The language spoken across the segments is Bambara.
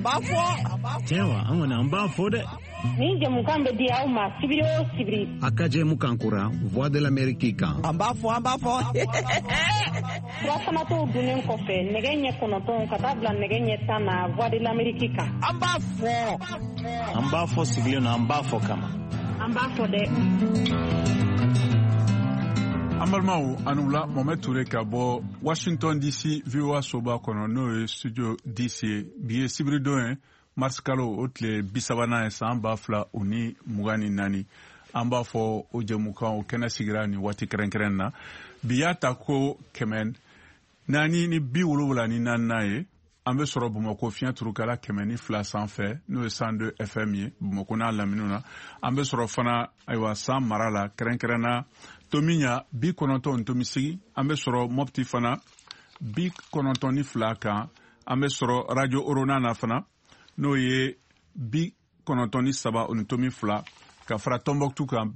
Tewa angona amba fode. Ni jamukan be dia uma sibiri o sibiri. Akaje mukankura Voix de l'Amérique kan. Amba fo. Wasana to dunen kofe negenye konoton katabla negenye tana Voix de l'Amérique kan. Amba fo sibiri na amba fo kama. Amba fo de. Ambalmao anula Mohamed Touré ka bɔ Washington DC VOA soba kɔnɔ n'o ye studio DC bi ye sibiri don mars kalo o tile 30 san 2024 an b'a fɔ o jɛmukan o kɛnɛ sigira ni waati kɛrɛnkɛrɛn na bi y'a ta ko 474 ye an bɛ sɔrɔ Bamakɔ fiɲɛ turukala 102 sanfɛ n'o ye 102 FM ye Bamakɔ n'a laminiw na an bɛ sɔrɔ fana ayiwa san mara la kɛrɛnkɛrɛnna Tominya 98.8 an bɛ sɔrɔ Mopti fana 92 kan an bɛ sɔrɔ Radio Orona na fana n'o ye 93.2 ka fara Tombouctou kan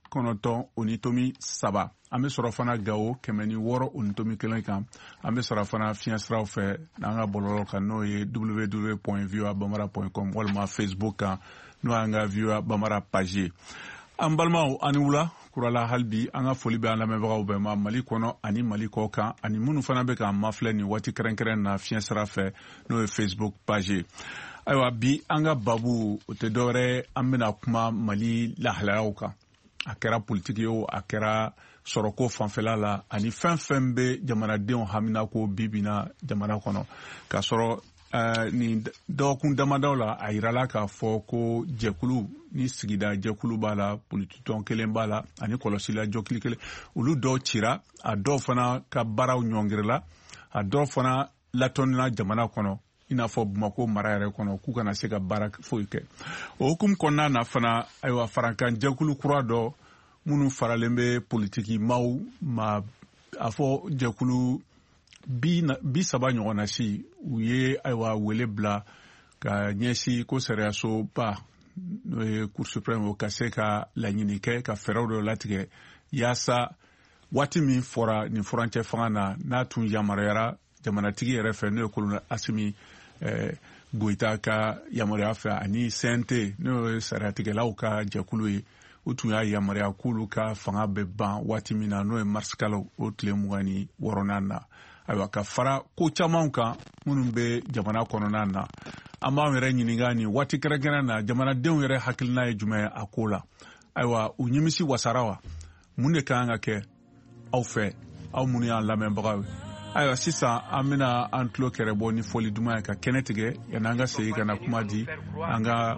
93.3 an bɛ sɔrɔ fana Gao 106.1 kan an bɛ sɔrɔ fana fiɲɛ siraw fɛ n'an ka bɔlɔlɔ kan n'o ye www.voabamara.com walima Facebook kan n'o y'an ka VOA Bamara page an balimaw ani wula kurala halbi an ka foli bɛ an lamɛnbagaw bɛɛ ma Mali kɔnɔ ani Mali kɔ kan ani minnu fana bɛ k'an mafilɛ ni waati kɛrɛnkɛrɛn na fiɲɛ sira fɛ n'o ye Facebook page ayiwa bi an ka babu o tɛ dɔwɛrɛ an bɛna kuma Mali lahalayaw kan a kɛra politiki o a kɛra sɔrɔko fanfɛla la ani fɛn fɛn bɛ jamanadenw haminako bibina jamana kɔnɔ k'a sɔrɔ ni dɔgɔkun damadaw la a yirala k'a fɔ ko jɛkulu ni sigida jɛkulu b'a la polititɔn kelen b'a la ani kɔlɔsila jɔkili kelen olu dɔw cira a dɔw fana ka baaraw ɲɔngirila a dɔw fana latɔnina jamana kɔnɔ i n'a fɔ Bamakɔ mara yɛrɛ kɔnɔ k'u kana se ka baara foyi kɛ o hukumu kɔnɔna na fana ayiwa farankan jɛkulu kura dɔ minnu faralen bɛ politiki maaw ma a fɔ jɛkulu 30 ɲɔgɔn na si u ye ayiwa wele bila ka ɲɛsi ko sariyasoba n'o ye Cour suprême o ka se ka laɲini kɛ ka fɛɛrɛw dɔ latigɛ yaasa waati min fɔra nin furancɛ fanga na n'a tun yamaruyara jamanatigi yɛrɛ fɛ n'o ye kolonɛli Asimi Goyita ka yamaruya fɛ ani CNT n'o ye sariyatigɛlaw ka jɛkulu ye u tun y'a yamaruya k'olu ka fanga bɛ ban waati min na n'o ye mars kalo o tile 26 na ayiwa ka fara ko camanw kan minnu bɛ jamana kɔnɔna na an b'an yɛrɛ ɲininka ni waati kɛrɛnkɛrɛn na jamanadenw yɛrɛ hakilina ye jumɛn ye a ko la ayiwa u nimisi wasara wa mun de kan ka kɛ aw fɛ aw minnu y'an lamɛnbagaw ye ayiwa sisan an bɛna an tulo kɛrɛ bɔ ni foli duman ye ka kɛnɛ tigɛ yanni an ka segin ka na kuma di an ka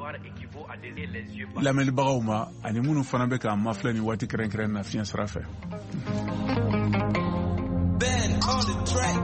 lamɛnbagaw ma ani minnu fana bɛ k'an mafilɛ ni waati kɛrɛnkɛrɛn na fiɲɛ sira fɛ. Ben on the track.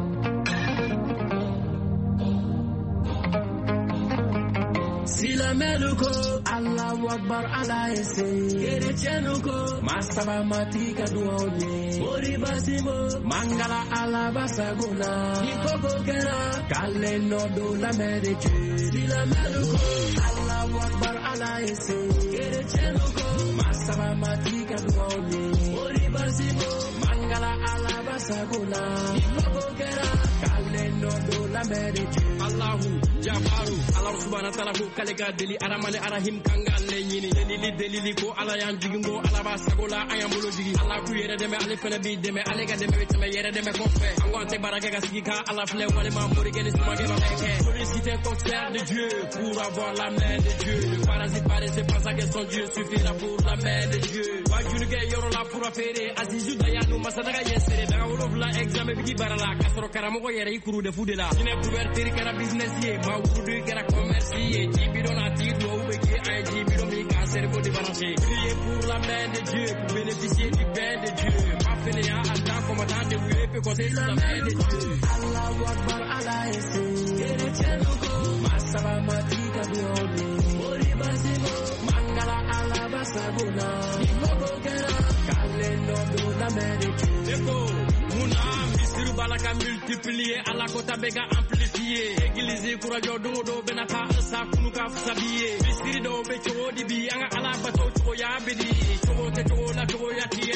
Silameluko Allahu Akbar Allah ese Kerechenuko Masaba matika duone Ori basimo Mangala ala basaguna Nikoko kera Kale no do la mereche Silameluko Allahu Akbar Allah ese Kerechenuko Masaba matika duone Ori basimo Mangala ala basaguna Nikoko kera Kale no do la mereche Allahu Jabaru Allah subhanahu wa ta'ala ko kale ga deli aramane arahim kanga alle nyini delili ko ala yan jigingo ala ba sagola ayam bolo jigi ala ku yere deme ale fele bi deme ale ga deme teme yere deme ko fe angon te baraka ga sigi ka ala fle wale ma mori gene sama ge ba meke solliciter concert de Dieu pour avoir la main de Dieu le parasite pare c'est pas ça que son Dieu suffira pour la main de Dieu wajunu ge yoro la pour affaire azizu dayanu masadaga yesere daga wolof la examen bi barala kasoro karamo ko yere ikuru de fudela ine couverture kara business ye ma wudu kara commerce ye bidonati do weki ay bidomi ka cerveau débalancé prier pour la main de Dieu pour bénéficier du bien de Dieu ma fini a Allah commandant de vous peut côté la main de Dieu Allahu Akbar Allah ese kerechenuko masaba matika duone ori basimo mangala ala basaguna nikoko kera kale no do la main de Dieu muna misiru balaka multiplier ala kota bega amplifier église kurajo do benata sa kunuka sabiye misiri do be chodi bi anga ala bato to ya bidi to te to la to ya tiena ala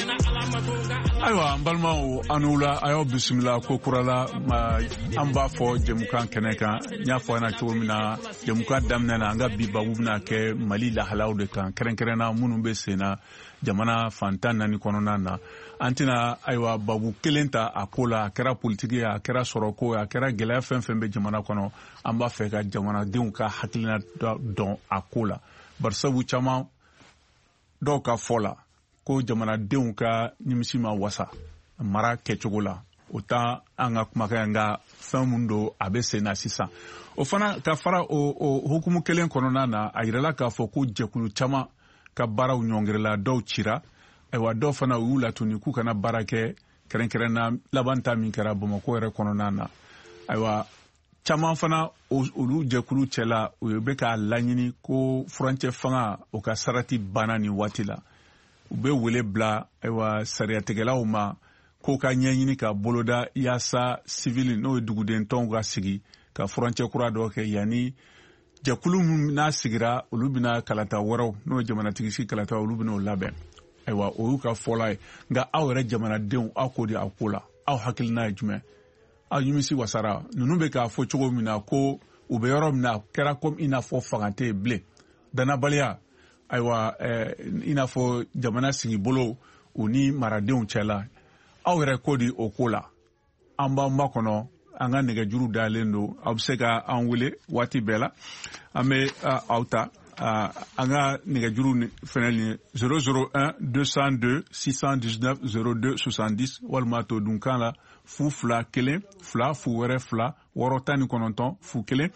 Aywa balma anula ayo bismillah ko kurala an b'a fɔ jɛmukan kɛnɛ kan n y'a fɔ an na cogo min na jɛmukan daminɛ na an ka bi babu bɛna kɛ Mali lahalaw de kan kɛrɛnkɛrɛnna minnu bɛ sen na jamana fantan naani kɔnɔna na an tɛna aywa babu kelen ta a ko la a kɛra politiki ye a kɛra sɔrɔ ko a kɛra gɛlɛya fɛn fɛn bɛ jamana kɔnɔ an b'a fɛ ka jamanadenw ka hakilina dɔn a ko la barisabu caman dɔw ka fɔ la ko jamanadenw ka nimisi ma wasa mara kɛcogo la o ta an ka kumakan nka fɛn mun don a bɛ sen na sisan o fana ka fara o hukumu kelen kɔnɔna na a yirala k'a fɔ ko jɛkulu caman ka baaraw ɲɔngirila dɔw cira ayiwa dɔw fana u y'u latuni k'u kana baara kɛ kɛrɛnkɛrɛnna laban ta min kɛra Bamakɔ yɛrɛ kɔnɔna na ayiwa caman fana olu jɛkulu cɛla u bɛ k'a laɲini ko furancɛ fanga o ka sarati banna nin waati la u bɛ wele bila ayiwa sariyatigɛlaw ma ko ka ɲɛɲini ka boloda yaasa civil n'o ye duguden tɔnw ka sigi ka furancɛ kura dɔ kɛ yanni jɛkulu min n'a sigira olu bɛna kalata wɛrɛw n'o ye jamanatigi si kalata olu bɛna o labɛn ayiwa o y'u ka fɔla ye nka aw yɛrɛ jamanadenw aw k'o de aw ko la aw hakilina ye jumɛn aw nimisi wasara ninnu bɛ k'a fɔ cogo min na ko u bɛ yɔrɔ min na kɛra komi i n'a fɔ fanga tɛ yen bilen danabaliya ayiwa i n'a fɔ jamana sigi bolo u ni maradenw cɛla aw yɛrɛ ko di o ko la an b'an ba kɔnɔ an ka nɛgɛjuru dalen don aw bɛ se ka an wele waati bɛɛ la an bɛ aw ta an ka nɛgɛjuru fɛnɛ ni 001 202 619 02 70 walima to dunkan la fu fila kelen fila fu wɛrɛ fila wɔɔrɔ tan ni kɔnɔntɔn fu kelen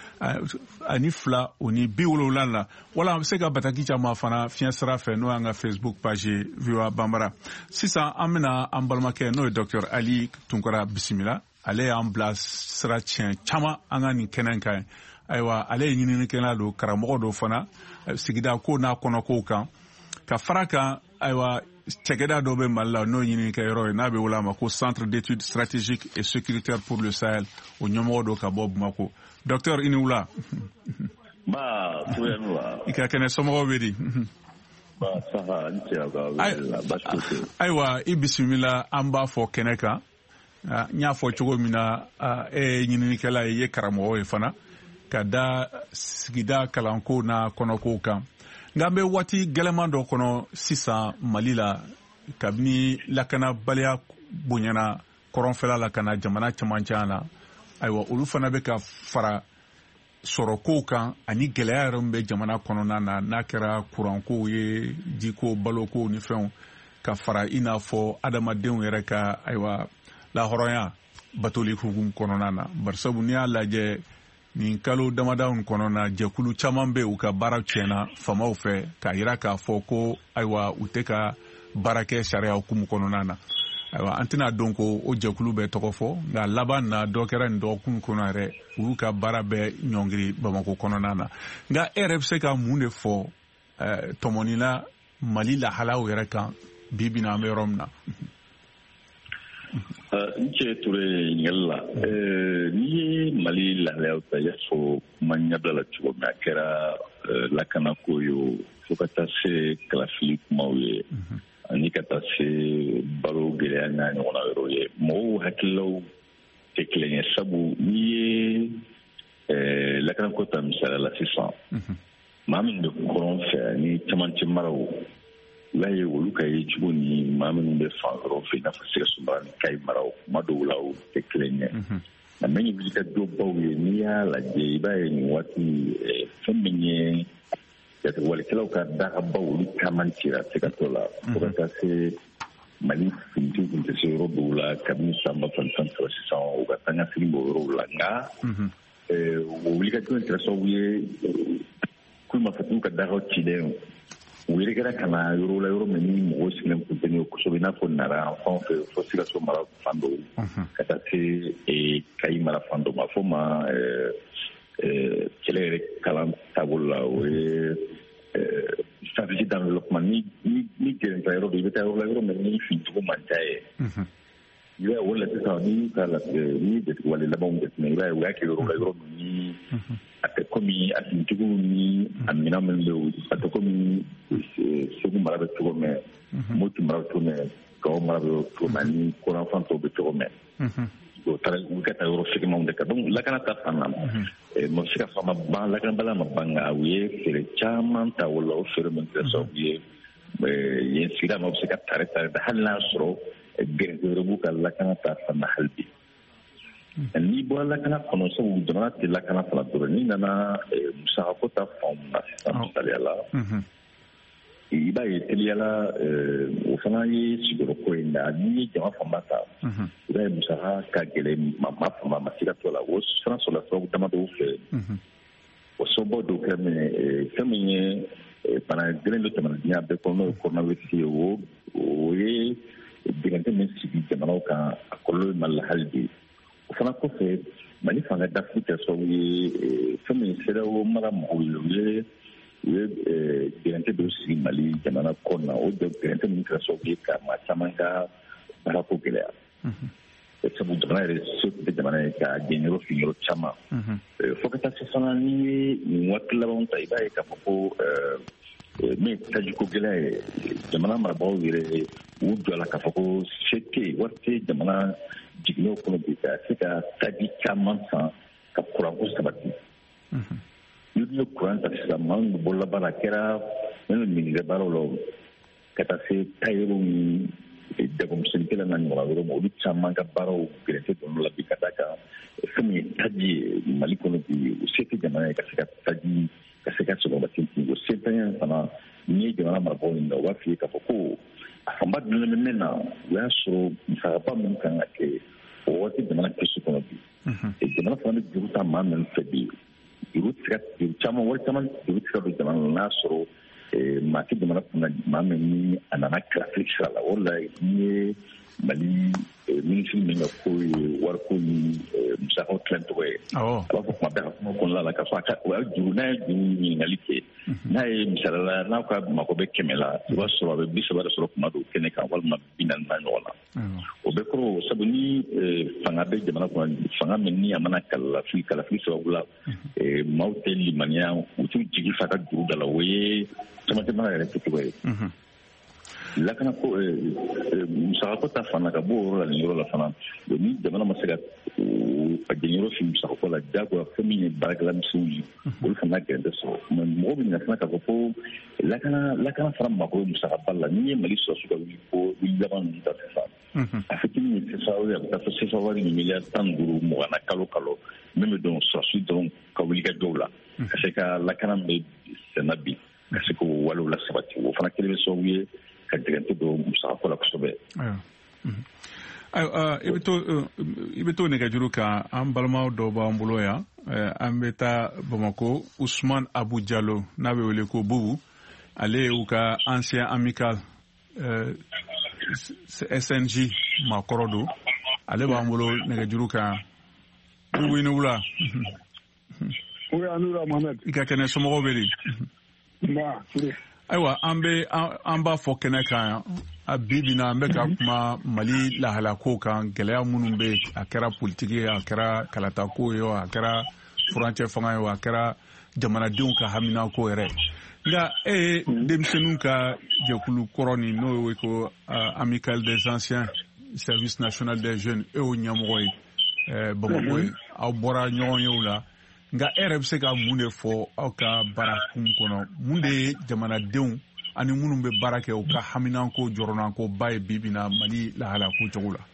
ani fila o ni 70 la wala an bɛ se ka bataki caman fana fiɲɛ sira fɛ n'o y'an ka Facebook page VOA Bambara sisan an bɛna an balimakɛ n'o ye Dr Ali Tunkara bisimila ale y'an bila sira tiɲɛ caman an ka nin kɛnɛ kan ayiwa ale ye ɲininikɛla don karamɔgɔ dɔ fana sigida ko n'a kɔnɔkow kan ka fara kan ayiwa cɛkɛda dɔ bɛ Mali la n'o ɲininikɛ yɔrɔ ye n'a bɛ wele a ma ko Centre d'études stratégiques et sécuritaires pour le Sahel o ɲɛmɔgɔ dɔ ka bɔ Bamako Docteur i ni wula i ka kɛnɛ somɔgɔw bɛ di ayiwa i bisimila an b'a fɔ kɛnɛ kan n y'a fɔ cogo min na e ye ɲininikɛla ye i ye karamɔgɔ ye fana ka da sigida kalanko n'a kɔnɔkow kan nka an bɛ waati gɛlɛman dɔ kɔnɔ sisan Mali la kabini lakanabaliya bonyana kɔrɔnfɛla la ka na jamana camancɛ la ayiwa olu fana bɛ ka fara sɔrɔkow kan ani gɛlɛya yɛrɛ min bɛ jamana kɔnɔna na n'a kɛra kurankow ye jiko baloko ni fɛnw ka fara i n'a fɔ adamadenw yɛrɛ ka ayiwa lahɔrɔnya batoli hukumu kɔnɔna na barisabu n'i y'a lajɛ nin kalo damadaw kɔnɔna na jɛkulu caman bɛ u ka baara tiɲɛna famaw fɛ k'a yira k'a fɔ ko ayiwa u tɛ ka baara kɛ sariya hukumu kɔnɔna na ayiwa an tɛna dɔn ko o jɛkulu bɛ tɔgɔ fɔ nka laban na dɔ kɛra nin dɔgɔkun kɔnɔ yɛrɛ u y'u ka baara bɛɛ ɲɔngiri Bamako kɔnɔna na nka e yɛrɛ bɛ se ka mun de fɔ tɔmɔnila Mali lahalaw yɛrɛ kan bi bi na an bɛ yɔrɔ min na. N cɛ Ture ɲininkali la n'i ye Mali lahalaw ta i y'a fɔ kuma ɲɛbila la cogo min a kɛra lakanako ye o fo ka taa se kalafili kumaw ye ani ka taa se balo gɛlɛya n'a ɲɔgɔnna yɔrɔw ye mɔgɔw hakililaw tɛ kelen ye sabu n'i ye lakanako ta misaliya la sisan maa min bɛ kɔrɔn fɛ ani camancɛ maraw la ye olu ka ye cogo ni maa minnu bɛ fan yɔrɔ fɛ i n'a fɔ Sikaso mara ni Kayi maraw kuma dɔw la o tɛ kelen ye nka min ye wulikajɔbaw ye n'i y'a lajɛ i b'a ye nin waati fɛn min ye jatewalikɛlaw ka dagabaw olu caman cira Sikaso la fo ka taa se Mali finitigiw tun tɛ se yɔrɔ dɔw la kabini san 2013 sisan u ka taaɲɛsigi b'o yɔrɔw la nka o wulikajɔ in kɛra sababu ye kulimafatigiw ka dagaw cilen u yɛrɛkɛra ka na yɔrɔ la yɔrɔ min ni mɔgɔw sigilen tun tɛ n'o kosɛbɛ i n'a fɔ Nara fan fɛ fɔ Sikaso mara fan dɔw ka taa se Kayi mara fan dɔw ma fɔ ma kɛlɛ yɛrɛ kalan taabolo la o ye stratégie d'enveloppement ni gɛrɛnta yɔrɔ dɔ i bɛ taa yɔrɔ la yɔrɔ min ni finitigiw man ca ye i b'a ye o la sisan ni ka ni jategiwale labanw jateminɛ i b'a ye u y'a kɛ yɔrɔ la yɔrɔ min ni a tɛ komi a finitigiw ni a minɛn minnu bɛ a tɛ komi Segu mara bɛ cogo min Moti mara bɛ cogo min kaw mara ko mani ko na fan to be to men o tara ka ta ro fiki mom de ka donc la kana ta fanam mo sika fama ba la kana bala ma banga wiye fere chaman ta wala o fere men ta so wiye yen sira mo sika tare da halna soro gere bu ka la kana ta fama halbi ni bo la kana kono so dona ti la kana fala do ni nana musa ko ta fam na sa ala iba yeteliala o fana ye siguro ko inda ni jama fama ta iba musa ka gele mama fama masika to la wo fana so la so dama do fe o so bo do ke me feminye para gele lo tamana nya be ko no ko na weti o ye digante men sigi jama ka akolo mal halbi o fana ko fe mani fanga da futa so ye feminye sera o mara mo ye dirante do si mali jamana kona o de dirante mitra so ke ka ma chamanga para ko gele ese bu jamana re so de jamana ka genero finiro chama fo ka ta sana ni watla ba unta iba ka ko me ta ji ko gele jamana ma ba wire u do la ka ko seke warte jamana jigno ko bi ka seka ta di chama sa ka kura ko sabati yudo kuranta saman bolla bara kera men min ga barolo kata se tayro ni de kom sinkela nan wala ro mo du chamma ga baro grete don la bikata ka fumi taji maliko no bi useti jamana ka seka taji ka seka so ba tinki go setanya sana ni jamana ma ko ni wa fi ka ko afamba dun men na ya so sa ba mun kan ake o wati jamana ke su ko bi e jamana fa ni juta ma men febi irutkat chama wal taman irutkat do taman nasro ma ki demana ma men ni anana traffic sala wala ni mali ministry men ko war ko ni musa ko klento we ba ko ma ba ko la ka fa ka wa juruna ni ngalike na e misala na ka ma ko be kemela wa so ba bi so ba so ko ma do kene ka wal ma binan na wala o be ko sabuni fanga be jamana ko fanga men ni amana kala fi so wala mawte limania utu jigi fa ka du dala we tamate ma re ko we la kana ko musa ko ta fana ka bo la ni la fana ni jamana masaka a genero fi musa ko la jago famille baragla msuni ko fana ke de so mo bi na fana ka ko la kana fara ma ko musa balla ni mali so su ka wi ko wi jaman ta fa afekini ni sa wa ta se sa wa ni miliard tanguru mo na kalo même don so su don ka wi ga dola c'est ka la kana be senabi c'est ko walo la sabati wo fana kele so wi ka digante do musa ko la ko be ibeto ne gajuru ka an balma do ba mbulo ya an beta Bamako Ousmane Abou Diallo na be wele ko bubu ale u ka ancien amical SNG Makorodo ale ba mbulo ne gajuru ka bubu ni wula o ya nura Mohamed ika kene somo beli ba aiwa an b'a fɔ kɛnɛ kan a bibi na an bɛ ka kuma Mali lahalako kan gɛlɛya minnu bɛ a kɛra politiki ye a kɛra kalatako ye a kɛra furancɛ fanga ye a kɛra jamanadenw ka haminako yɛrɛ nka e ye denmisɛnninw ka jɛkulu kɔrɔ nin n'o ye ko Amicale des Anciens Service National des Jeunes e y'o ɲɛmɔgɔ ye Bamako ye aw bɔra ɲɔgɔn ye o la nka e yɛrɛ bɛ se ka mun de fɔ aw ka baara kun kɔnɔ mun de ye jamanadenw ani minnu bɛ baara kɛ u ka haminako jɔrɔnako ba ye bibi na Mali lahalako cogo la.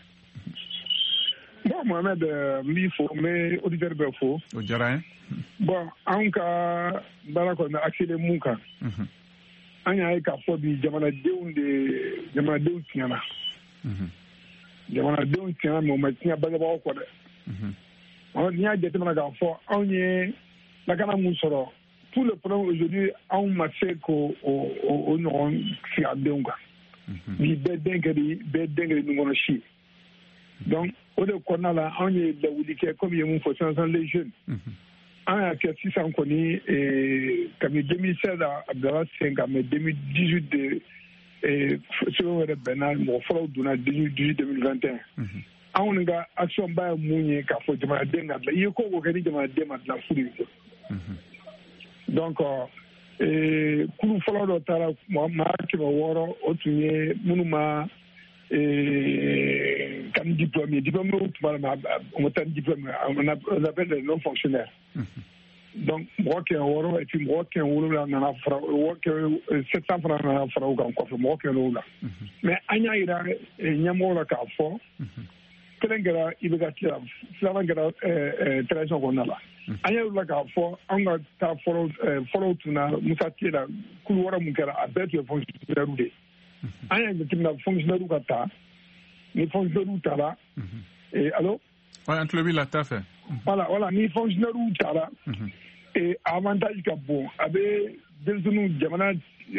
Bon Mohamed n b'i fɔ n bɛ auditeur bɛɛ fɔ. O diyara n ye. Bon anw ka baara kɔni bɛ axé mun kan. An y'a ye k'a fɔ bi jamanadenw tiɲɛna. Jamanadenw tiɲɛna mais u ma tiɲɛ bangebagaw kɔ dɛ. N'i y'a jateminɛ k'a fɔ anw ye lakana mun sɔrɔ tout le problème aujourd'hui anw ma se k'o ɲɔgɔn sigi a denw kan bi bɛɛ den kɛ di ɲɔgɔn si donc o de kɔnɔna la anw ye lawuli kɛ comme ye mun fɔ sisan les jeunes an y'a kɛ sisan kɔni kabini 2016 a bilara sen kan mais 2018 de sɛbɛn wɛrɛ bɛnna mɔgɔ fɔlɔw donna 2018-2021 anw ni ka action ba ye mun ye k'a fɔ jamanaden ka dilan i ye ko o ko kɛ ni jamanaden ma dilan fu de bɛ donc kulu fɔlɔ dɔ taara maa 600 o tun ye minnu ma comme diplômé on appelle les non fonctionnaires. Donc moi qui en et puis moi qui en là na fra moi qui 700 francs na fra au kan ko moi qui là mais anya ira nyamo la ka fo kelengara ibegati la ngara trésor qu'on a là anya la ka fo anga ta follow tuna musatira kulwara mukara abet yo fonctionnaire de anya ngitimna fonctionnaire ka ta ni fonctionnaire ta là et allô ouais entre la ta fait voilà ni fonctionnaire ta là et avantage ka bon abe denzunu jamana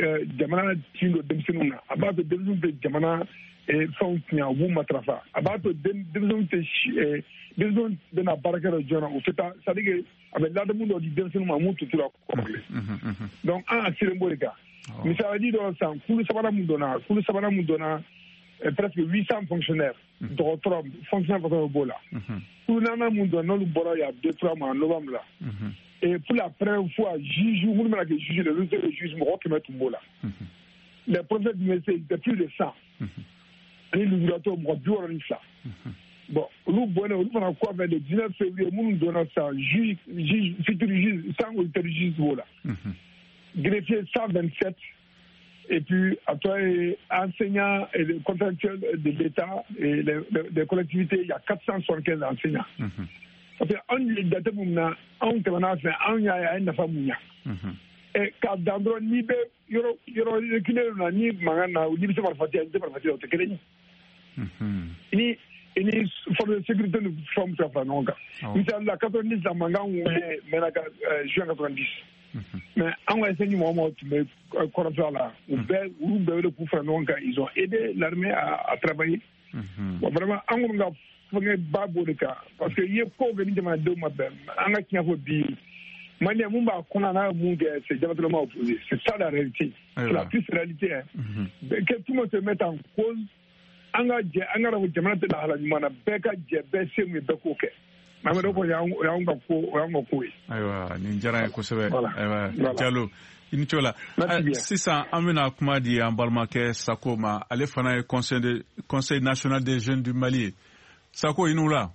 tindo denzunu na abato denzunu be jamana fonctionnaire wu matrafa abato denzunu te denzunu de na baraka de jona o feta sadige abe la de mundo di denzunu ma mutu tula ko donc a sirembolika misala di do san kulu sabara mundo na presque 800 fonctionnaires docteur fonctionnaire pour bola kulu na mundo no lu bora ya 2-3 mois novembre là. Et pour la première fois, juge le juge les professeurs d'université étaient plus de 100. Et nous avons ça. Bon, nous avons quoi vers le 19 février, nous donnons ça, juge, futur juge, 100 juges, voilà. Greffier 127, et puis après, enseignants et les contractuels de l'État et des collectivités, il y a 475 enseignants. Parce qu'on est daté pour nous, on a fait un ya na famille. Et quand d'abord ni be yoro reculé na ni mangana ou ni se parfatia au tekeni. Ni force de sécurité nous forme ça pas non. Nous sommes la 90 à manga ou mais la juin 90. Mais en enseigne moment tu me corruption là ou le coup faire non ils ont aidé l'armée à travailler. Vraiment on a parce que il faut venir demander de ma belle on a qui a dit mania mumba kuna na munge c'est diamétralement opposé c'est ça la réalité c'est la triste réalité que tout le monde se mette en cause anga rawo jamana de la halamana beka je bese mu beko ke mamado ko ya ko aywa ni jara ko sebe aywa Diallo inchola sisa amena kuma di ambalmake sakoma ale fana est conseil national des jeunes du Mali. Sako inula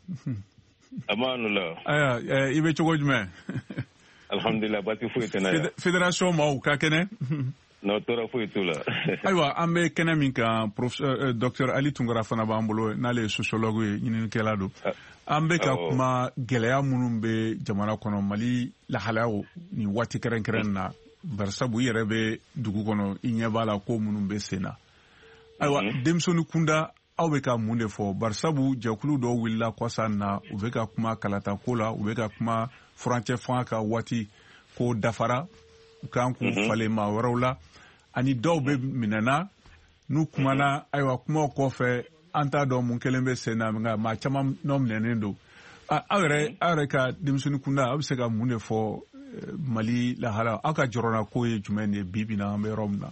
amanula aya ibe chogo jume alhamdulillah bati fu etena fédération mau ka kene no tora fu etula aywa ambe kene minka professeur docteur Ali Tungara fana bambulo nale sociologue yinin kelado ambe ka kuma geleya munun be jamana kono Mali la halawo ni wati keren na barsabu yerebe dugu kono inyabala ko munun be sena aywa demsonu kunda aw bɛ ka mun de fɔ barisabu jɛkulu dɔw wulila kɔsan na u bɛ ka kuma kalata ko la u bɛ ka kuma furancɛ fanga ka waati ko dafara u kan k'u falen maa wɛrɛw la ani dɔw bɛ minɛna n'u kumana ayiwa kumaw kɔfɛ an t'a dɔn mun kelen bɛ sen na nka maa caman nɔ minɛnen don aw yɛrɛ ka denmisɛnnin kunda aw bɛ se ka mun de fɔ Mali lahala aw ka jɔrɔna ko ye jumɛn de ye bi bi na an bɛ yɔrɔ min na.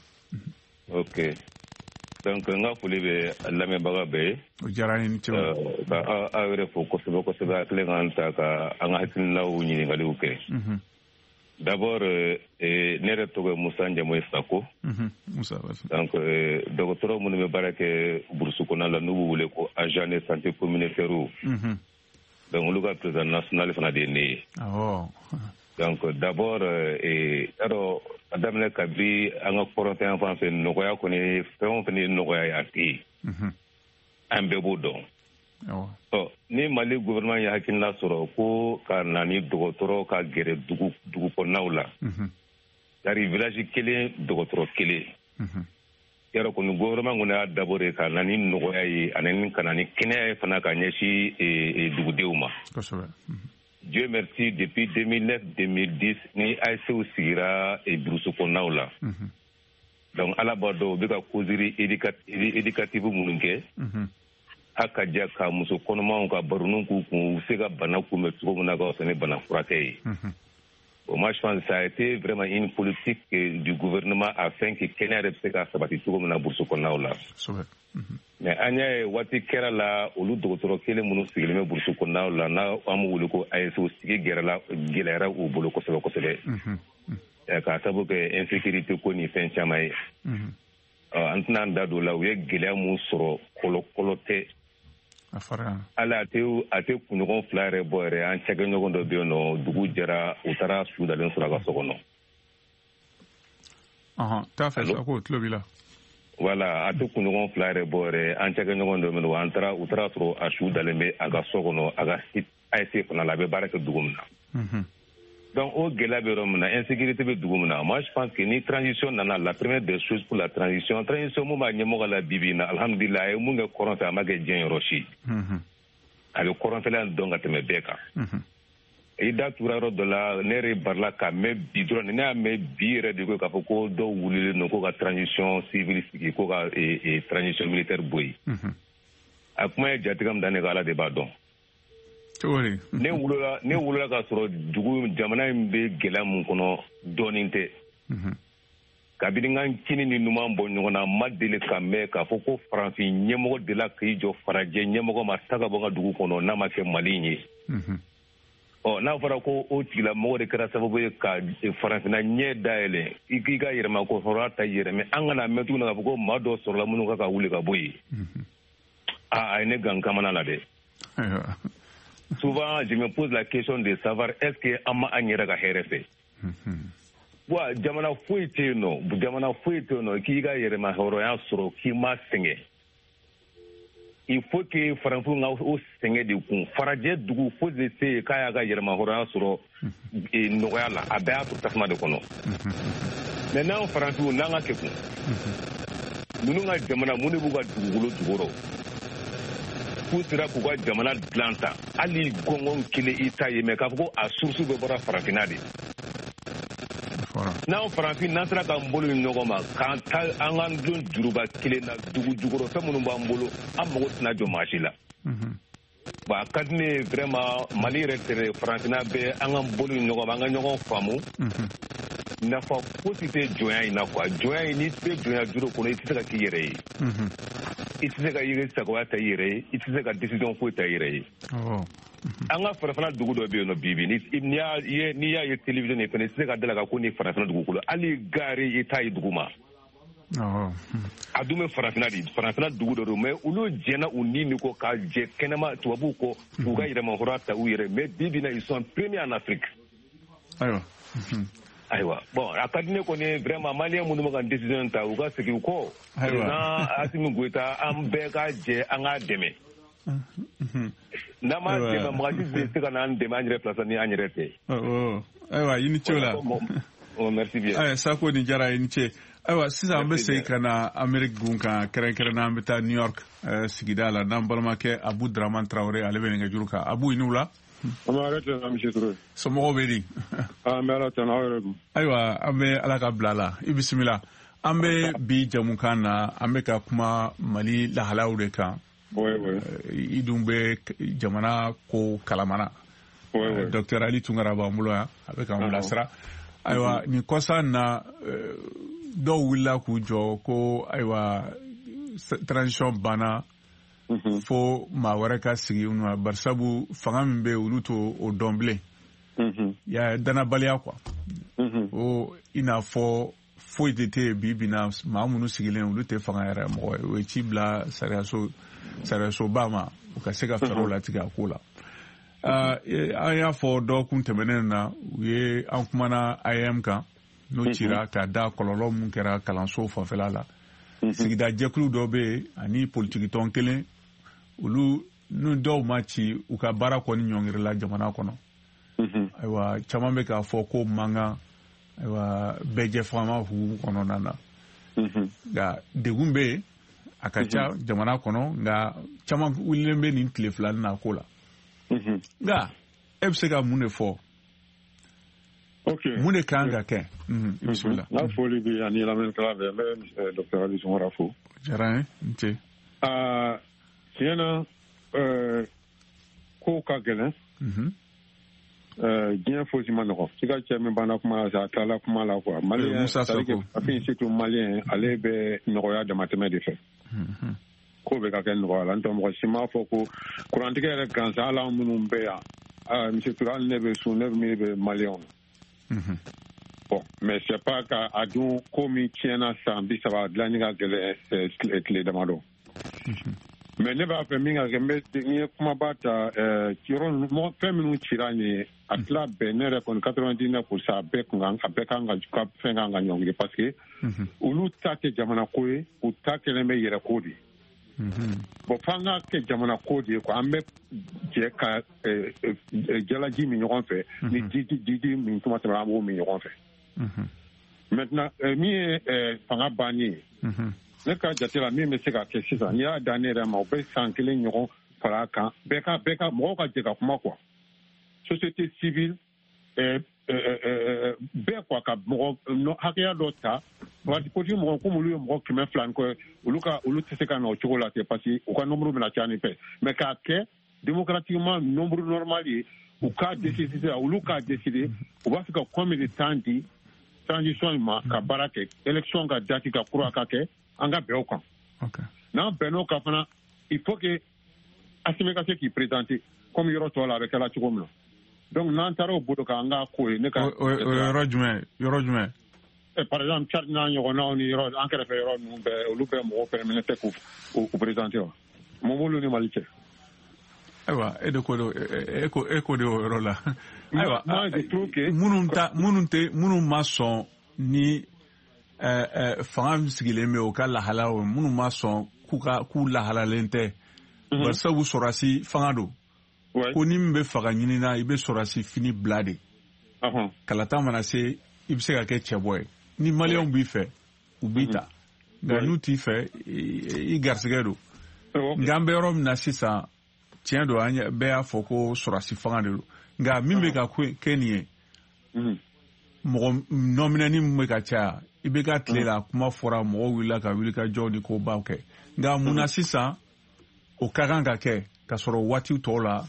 Ok. Donc nga foli be lamɛnbaga bɛɛ o diyara n ye cɛ ka aw yɛrɛ fo kosɛbɛ kosɛbɛ a tilen k'an ta ka an ka hakilinaw ɲininkaliw kɛ d'abord ne yɛrɛ tɔgɔ ye Musa Njamoyi Sako donc dɔgɔtɔrɔ minnu bɛ baara kɛ burusi kɔnɔna la n'u b'u wele ko agent de santé communautaire donc olu ka président national fana de ye ne ye donc d'abord alors a daminɛ kabiri an ka kɔrɔnfɛ yan fan fɛ nɔgɔya kɔni fɛn o fɛn ye nɔgɔya ye a tɛ yen an bɛɛ b'o dɔn ni Mali gouvernement ye hakilina sɔrɔ ko ka na ni dɔgɔtɔrɔ ka gɛrɛ dugu kɔnɔnaw la yari village kelen dɔgɔtɔrɔ kelen yɔrɔ kɔni gouvernement kɔni y'a dabɔ de ka na ni nɔgɔya ye ani ka na ni kɛnɛya ye fana ka ɲɛsin dugudenw ma. Dieu merci, depuis 2009-2010, ni ASCO sigira burusu kɔnɔnaw la. Donc ala b'a dɔn u bɛ ka causerie éducative minnu kɛ a ka diya ka muso kɔnɔmaw ka baronu k'u kun u se ka bana kunbɛn cogo min na ka fisa ni bana furakɛ ye. Bon, moi je pense que ça a été vraiment une politique du gouvernement afin que kɛnɛya yɛrɛ bɛ se ka sabati cogo min na burusu kɔnɔnaw la. Mais an y'a ye waati kɛra la olu dɔgɔtɔrɔ kelen minnu sigilen bɛ burusu kɔnɔnaw la n'a an b'u wele ko ASO sigi gɛlɛyara u bolo kosɛbɛ kosɛbɛ k'a sababu kɛ insécurité ko ni fɛn caman ye an tɛna an da don la u ye gɛlɛya mun sɔrɔ kɔlɔ tɛ ala a tɛ kunɲɔgɔn 2 yɛrɛ bɔ yɛrɛ an cɛkɛɲɔgɔn dɔ bɛ yen nɔ dugu jɛra u taara su dalen sɔrɔ a ka so kɔnɔ. T'a fɛ sa ko tulo b'i la. Voilà, a tɛ kunɲɔgɔn 2 yɛrɛ bɔ yɛrɛ an cɛkɛɲɔgɔn dɔ bɛ yen nɔ u taara sɔrɔ a su dalen bɛ a ka so kɔnɔ a ka AEC fana la a bɛ baara kɛ dugu min na. Donc o gɛlɛya bɛ yɔrɔ min na insécurité bɛ dugu min na moi je pense que ni transition nana la première des choses pour la transition mun b'a ɲɛmɔgɔ la bi in na alhamdulillah a ye mun kɛ kɔrɔn fɛ a ma kɛ diɲɛ yɔrɔ si a bɛ kɔrɔnfɛla dɔn ka tɛmɛ bɛɛ kan i da tura yɔrɔ dɔ la ne yɛrɛ barila ka mɛn bi dɔrɔn ne y'a mɛn bi yɛrɛ de ko k'a fɔ ko dɔw wulilen don ko ka transition civile sigi ko ka transition militaire bɔ yen a kuma ye jatigɛ min da ne ka ala de b'a dɔn. ne wolola k'a sɔrɔ jamana in bɛ gɛlɛya mun kɔnɔ dɔɔnin tɛ kabini n ka kini ni numan bɔ ɲɔgɔn na ma deli ka mɛn k'a fɔ ko farafin ɲɛmɔgɔ de la k'i jɔ farajɛ ɲɛmɔgɔ ma ta ka bɔ n ka dugu kɔnɔ n'a ma kɛ mali in ye n'a fɔra ko o tigilamɔgɔ de kɛra sababu ye ka farafinna ɲɛ dayɛlɛ i k'i ka yɛrɛma ko hɔrɔnya ta yɛrɛmɛ an kana mɛn tuguni k'a fɔ ko maa dɔ sɔrɔla minnu ka wuli ka bɔ yen a ye ne gan kamana la dɛ. Souvent, je me pose la question de savoir est-ce que ama an yɛrɛ ka hɛrɛ fɛ. Wa jamana foyi tɛ yen nɔ k'i ka yɛrɛma hɔrɔnya sɔrɔ k'i ma sɛgɛn. Il faut que farafin ka o sɛgɛn de kun farajɛ dugu foyi de tɛ yen k'a y'a ka yɛrɛma hɔrɔnya sɔrɔ nɔgɔya la a bɛɛ y'a to tasuma de kɔnɔ. Mais n'an farafin n'an ka kɛ kun ninnu ka jamana mun de b'u ka dugukolo jukɔrɔ. K'u sera k'u ka jamana dilan ta hali gɔngɔn kelen i ta ye mɛ k'a fɔ ko a surusu bɛ bɔra farafinna de. N'an farafin n'an sera k'an bolo ni ɲɔgɔn ma k'an ta an k'an dun juruba kelen na dugu jukɔrɔ fɛn minnu b'an bolo an mago tɛna jɔ maa si la. Bon a ka di ne ye vraiment mali yɛrɛ tɛrɛ farafinna bɛ an k'an bolo ni ɲɔgɔn ma an ka ɲɔgɔn faamu. Nafa fosi tɛ jɔnya in na quoi jɔnya in n'i tɛ jɔnya juru kɔnɔ i tɛ se ka k'i yɛrɛ ye. I tɛ se ka i sagoya ta i yɛrɛ ye i tɛ se ka décision foyi ta i yɛrɛ ye. An ka farafina dugu dɔ bɛ yen nɔ bibi n'i y'a ye télévision nin fɛnɛ i tɛ se ka da la ka ko ni farafina dugukolo hali gare i t'a ye dugu ma. A dun bɛ farafina dugu dɔ don mais olu jɛnna u ni ko ka jɛ kɛnɛma tubabuw kɔ k'u ka yɛrɛma hɔrɔnya ta u yɛrɛ mais bibi na ils sont premiers en Afrique. Ayiwa bon a ka di ne kɔni vraiment maliyɛn minnu bɛ ka décision ta u ka segin u kɔ. Président Assimi Goïta an bɛɛ ka jɛ an k'a dɛmɛ. N'an m'a dɛmɛ mɔgɔ si tɛ se ka n'an dɛmɛ an yɛrɛ place ni an yɛrɛ tɛ. Ayiwa i ni ce o la. Merci bien. Sako ni diyara i ni ce. Ayiwa sisan an bɛ segin ka na Amérique gun kan kɛrɛnkɛrɛnnen an bɛ taa New York sigida la n'an balimakɛ Abu Dramane Traoré ale bɛ nɛgɛjuru kan Abu i ni wula. Somɔgɔw bɛ di. Ayiwa an bɛ ala ka bila la i bisimila an bɛ bi jamukan na an bɛ ka kuma Mali lahalaw de kan. I dun bɛ jamana ko kalamana. Dr Ali Tunkara b'an bolo yan a bɛ k'an bilasira. Ayiwa nin kɔsa na dɔw wulila k'u jɔ ko ayiwa transition banna. Fo maa wɛrɛ ka sigi u nɔ barisabu fanga min bɛ olu to o dɔn bilen. Ya danabaliya quoi. O i n'a fɔ foyi de tɛ bi bi na maa minnu sigilen olu tɛ fanga yɛrɛ mɔgɔ ye o ye ci bila sariyasoba ma u ka se ka fɛɛrɛw latigɛ a ko la. An y'a fɔ dɔgɔkun tɛmɛnen na u ye an kumana IAM kan n'o cira ka da kɔlɔlɔ min kɛra kalanso fanfɛla la. Sigida jɛkulu dɔ bɛ yen ani politiki tɔn kelen olu n'u dɔw ma ci u ka baara kɔni ɲɔngirila jamana kɔnɔ. Ayiwa caman bɛ k'a fɔ ko mankan ayiwa bɛɛ jɛ fanga hukumu kɔnɔna na. Nka degun bɛ yen a ka ca jamana kɔnɔ nka caman wulilen bɛ nin tile filanin na ko la. Nka e bɛ se ka mun de fɔ? Mun de kan ka kɛ? Bisimila. N'a foli bɛ ani lamɛnnikɛla bɛɛ n bɛ Dr Ali Tunkara fo. Diyara n ye n ce. Tiɲɛ na kow ka gɛlɛn. Diɲɛ fosi ma nɔgɔ. I ka cɛ min banna kuma la a tilala kuma la quoi. Maliyɛn surtout maliyɛn ale bɛ nɔgɔya damatɛmɛ de fɛ. Ko bɛ ka kɛ nɔgɔya la. N'o tɛ mɔgɔ si m'a fɔ ko kurantigɛ yɛrɛ gansan hali an minnu bɛ yan monsieur Touré hali ne bɛ sun ne min bɛ maliyɛnw na. Bon, mais c'est pas qu'à dun ko min tiɲɛna san 30 dilanni ka gɛlɛn tile damadɔ. mais ne b'a fɛ min ka kɛ n ye kumaba ta yɔrɔ fɛn minnu cira ni a tila bɛɛ ne yɛrɛ kɔni 99% a bɛɛ kan ka fɛn kan ka ɲɔngiri parce que olu ta tɛ jamana ko ye u ta kɛlen bɛ yɛrɛ ko de bon f'an ka kɛ jamana ko de ye quoi an bɛ jɛ ka jalaji min ɲɔgɔn fɛ ni didi min tuma tɛmɛ an b'o min ɲɔgɔn fɛ maintenant min ye fanga banni ye ne ka jate la min bɛ se ka kɛ sisan n'i y'a da ne yɛrɛ ma u bɛ san kelen ɲɔgɔn fara a kan bɛɛ ka mɔgɔw ka jɛ ka kuma quoi société civile bɛɛ quoi ka mɔgɔ hakɛya dɔ ta waati politique mɔgɔ komi olu ye mɔgɔ 200 ni kɔ olu tɛ se ka na o cogo la ten parce que u ka nombre bɛna caya ni fɛ mais k'a kɛ démocratiquement nombre normal ye u k'a décider sisan olu k'a décider u b'a fɛ ka combien de temps di transition in ma ka baara kɛ élection ka date ka kura ka kɛ an ka bɛn o kan n'an bɛnn'o kan fana il faut que Assimi ka se k'i présenter comme yɔrɔ tɔ la a bɛ kɛla cogo min na donc n'an taara o bolo kan an ka ko ye ne ka yɔrɔ jumɛn par exemple Tchad n'a ɲɔgɔnnaw ni yɔrɔ an kɛrɛfɛ yɔrɔ ninnu bɛɛ olu bɛɛ mɔgɔw permet tɛ k'u présenter wa mun b'olu ni Mali cɛ ayiwa e ko de o yɔrɔ la ayiwa minnu ma sɔn ni fanga sigilen bɛ o ka lahala o minnu ma sɔn k'u lahalalen tɛ bari sabu sɔrɔdasi fanga don ko ni min bɛ faga ɲinina i bɛ sɔrɔdasi fini bila de kalata mana se i bɛ se ka kɛ cɛbɔ ye ni maliyɛnw b'i fɛ u b'i ta nka n'u t'i fɛ i garisɛgɛ don nka an bɛ yɔrɔ min na sisan tiɲɛ don an bɛɛ y'a fɔ ko sɔrɔdasi fanga de don nka min bɛ ka kɛ nin ye mɔgɔ nɔminɛni min bɛ ka caya i bɛ ka tile la kuma fɔra mɔgɔw wulila ka wuli ka jɔw ni ko baw kɛ nka mun na sisan o ka kan ka kɛ ka sɔrɔ waatiw tɔw la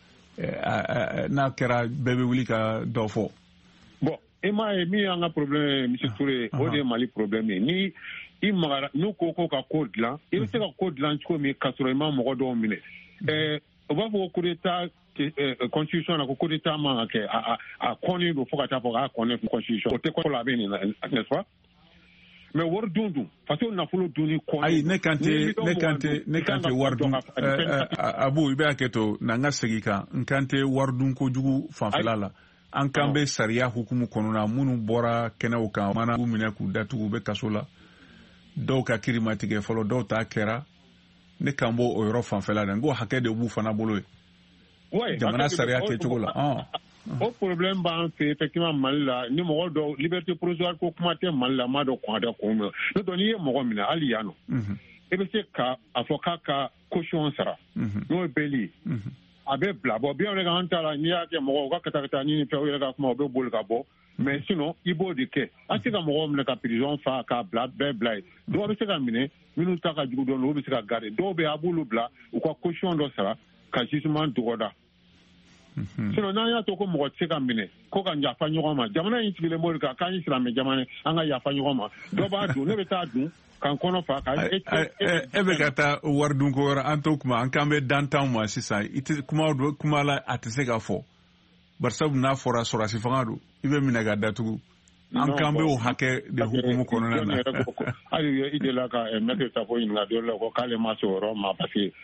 n'a kɛra bɛɛ bɛ wuli ka dɔ fɔ. bon e m'a ye min y'an ka problème ye monsieur Touré o de ye Mali problème ye ni i magara n'u ko ka ko dilan i bɛ se ka ko dilan cogo min ka sɔrɔ i ma mɔgɔ dɔw minɛ o b'a fɔ ko coup d'état constitution na ko coup d'état man ka kɛ a kɔnnen don fo ka taa fɔ k'a kɔnnen fo constitution o tɛ ko la a bɛ nin na n'est-ce pas mais wari dun faso nafolo dunni kɔn ayi ne kan tɛ wari dun Abu i bɛ hakɛ to na n ka segin kan n kan tɛ wari dun kojugu fanfɛla la an kan bɛ sariya hukumu kɔnɔna minnu bɔra kɛnɛw kan mana k'u minɛ k'u datugu u bɛ kaso la dɔw ka kiiri ma tigɛ fɔlɔ dɔw ta kɛra ne kan b'o o yɔrɔ fanfɛla la n ko hakɛ de b'u fana bolo ye jamana sariya kɛcogo la o problème b'an fɛ effectivement Mali la ni mɔgɔ dɔw liberté provisoire ko kuma tɛ Mali la m'a dɔn kɔn kun min n'o tɛ n'i ye mɔgɔ minɛ hali yan nɔ e bɛ se ka a fɔ k'a ka caution sara n'o ye bɛɛli ye a bɛ bila bɔ bien vrai an ta la n'i y'a kɛ mɔgɔ u ka kata ni fɛn u yɛrɛ ka kuma u bɛ boli ka bɔ mais sinon i b'o de kɛ an tɛ ka mɔgɔw minɛ ka prison fa k'a bila bɛɛ bila ye dɔw bɛ se ka minɛ minnu ta ka jugu dɔɔnin olu bɛ se ka garder dɔw bɛ yen a b'olu bila u ka caution dɔ sara ka jugement dɔgɔda sinon n'an y'a to ko mɔgɔ tɛ se ka minɛ ko ka yafa ɲɔgɔn ma jamana in sigilen b'o de kan k'an ye silamɛ jamana an ka yafa ɲɔgɔn ma dɔ b'a dun ne bɛ taa dun k'an kɔnɔ fa e bɛ ka taa wari dun ko wɛrɛ an t'o kuma an k'an bɛ dantanw ma sisan i tɛ kuma la a tɛ se ka fɔ bari sabu n'a fɔra sɔrɔdasi fanga don i bɛ minɛ ka datugu an k'an bɛ o hakɛ de hukumu kɔnɔna na hali i delila ka mɛtiri Safo ɲininka dɔ la ko k'ale ma se o yɔrɔ ma parce que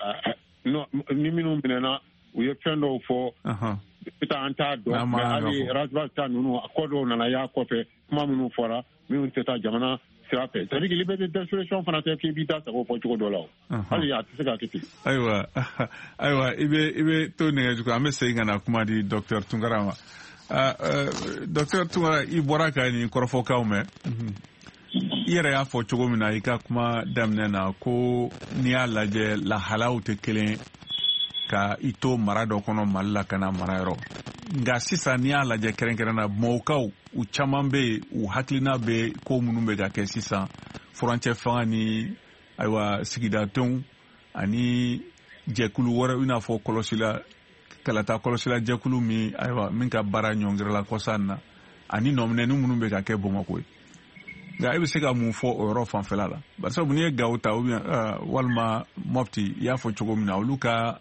ni minnu minɛna u ye fɛn dɔw fɔ peut-être an t'a dɔn mais hali Razak ta ninnu a kɔ dɔw nana y'a kɔfɛ kuma minnu fɔra minnu tɛ taa jamana sira fɛ c'est-à-dire que liberté d'expression fana tɛ k'i b'i ta sago fɔ cogo dɔ la o hali a tɛ se ka kɛ ten. ayiwa i bɛ to nɛgɛjugu an bɛ segin ka na kuma di docteur Tunkara ma docteur Tunkara i bɔra ka nin kɔrɔfɔkaw mɛn i yɛrɛ y'a fɔ cogo min na i ka kuma daminɛ na ko n'i y'a lajɛ lahalaw tɛ kelen ka i to mara dɔ kɔnɔ Mali la ka na mara yɔrɔ nka sisan n'i y'a lajɛ kɛrɛnkɛrɛn na mɔɔkaw u caman bɛ yen u hakilina bɛ ko minnu bɛ ka kɛ sisan furancɛ fanga ni ayiwa sigidadenw ani jɛkulu wɛrɛ i n'a fɔ kalata kɔlɔsila jɛkulu min ayiwa min ka baara ɲɔngirila kɔsan na ani nɔminɛni minnu bɛ ka kɛ Bamakɔ ye nka e bɛ se ka mun fɔ o yɔrɔ fanfɛla la bari sabu n'i ye Gawo ta walima Mopti i y'a fɔ cogo min na olu ka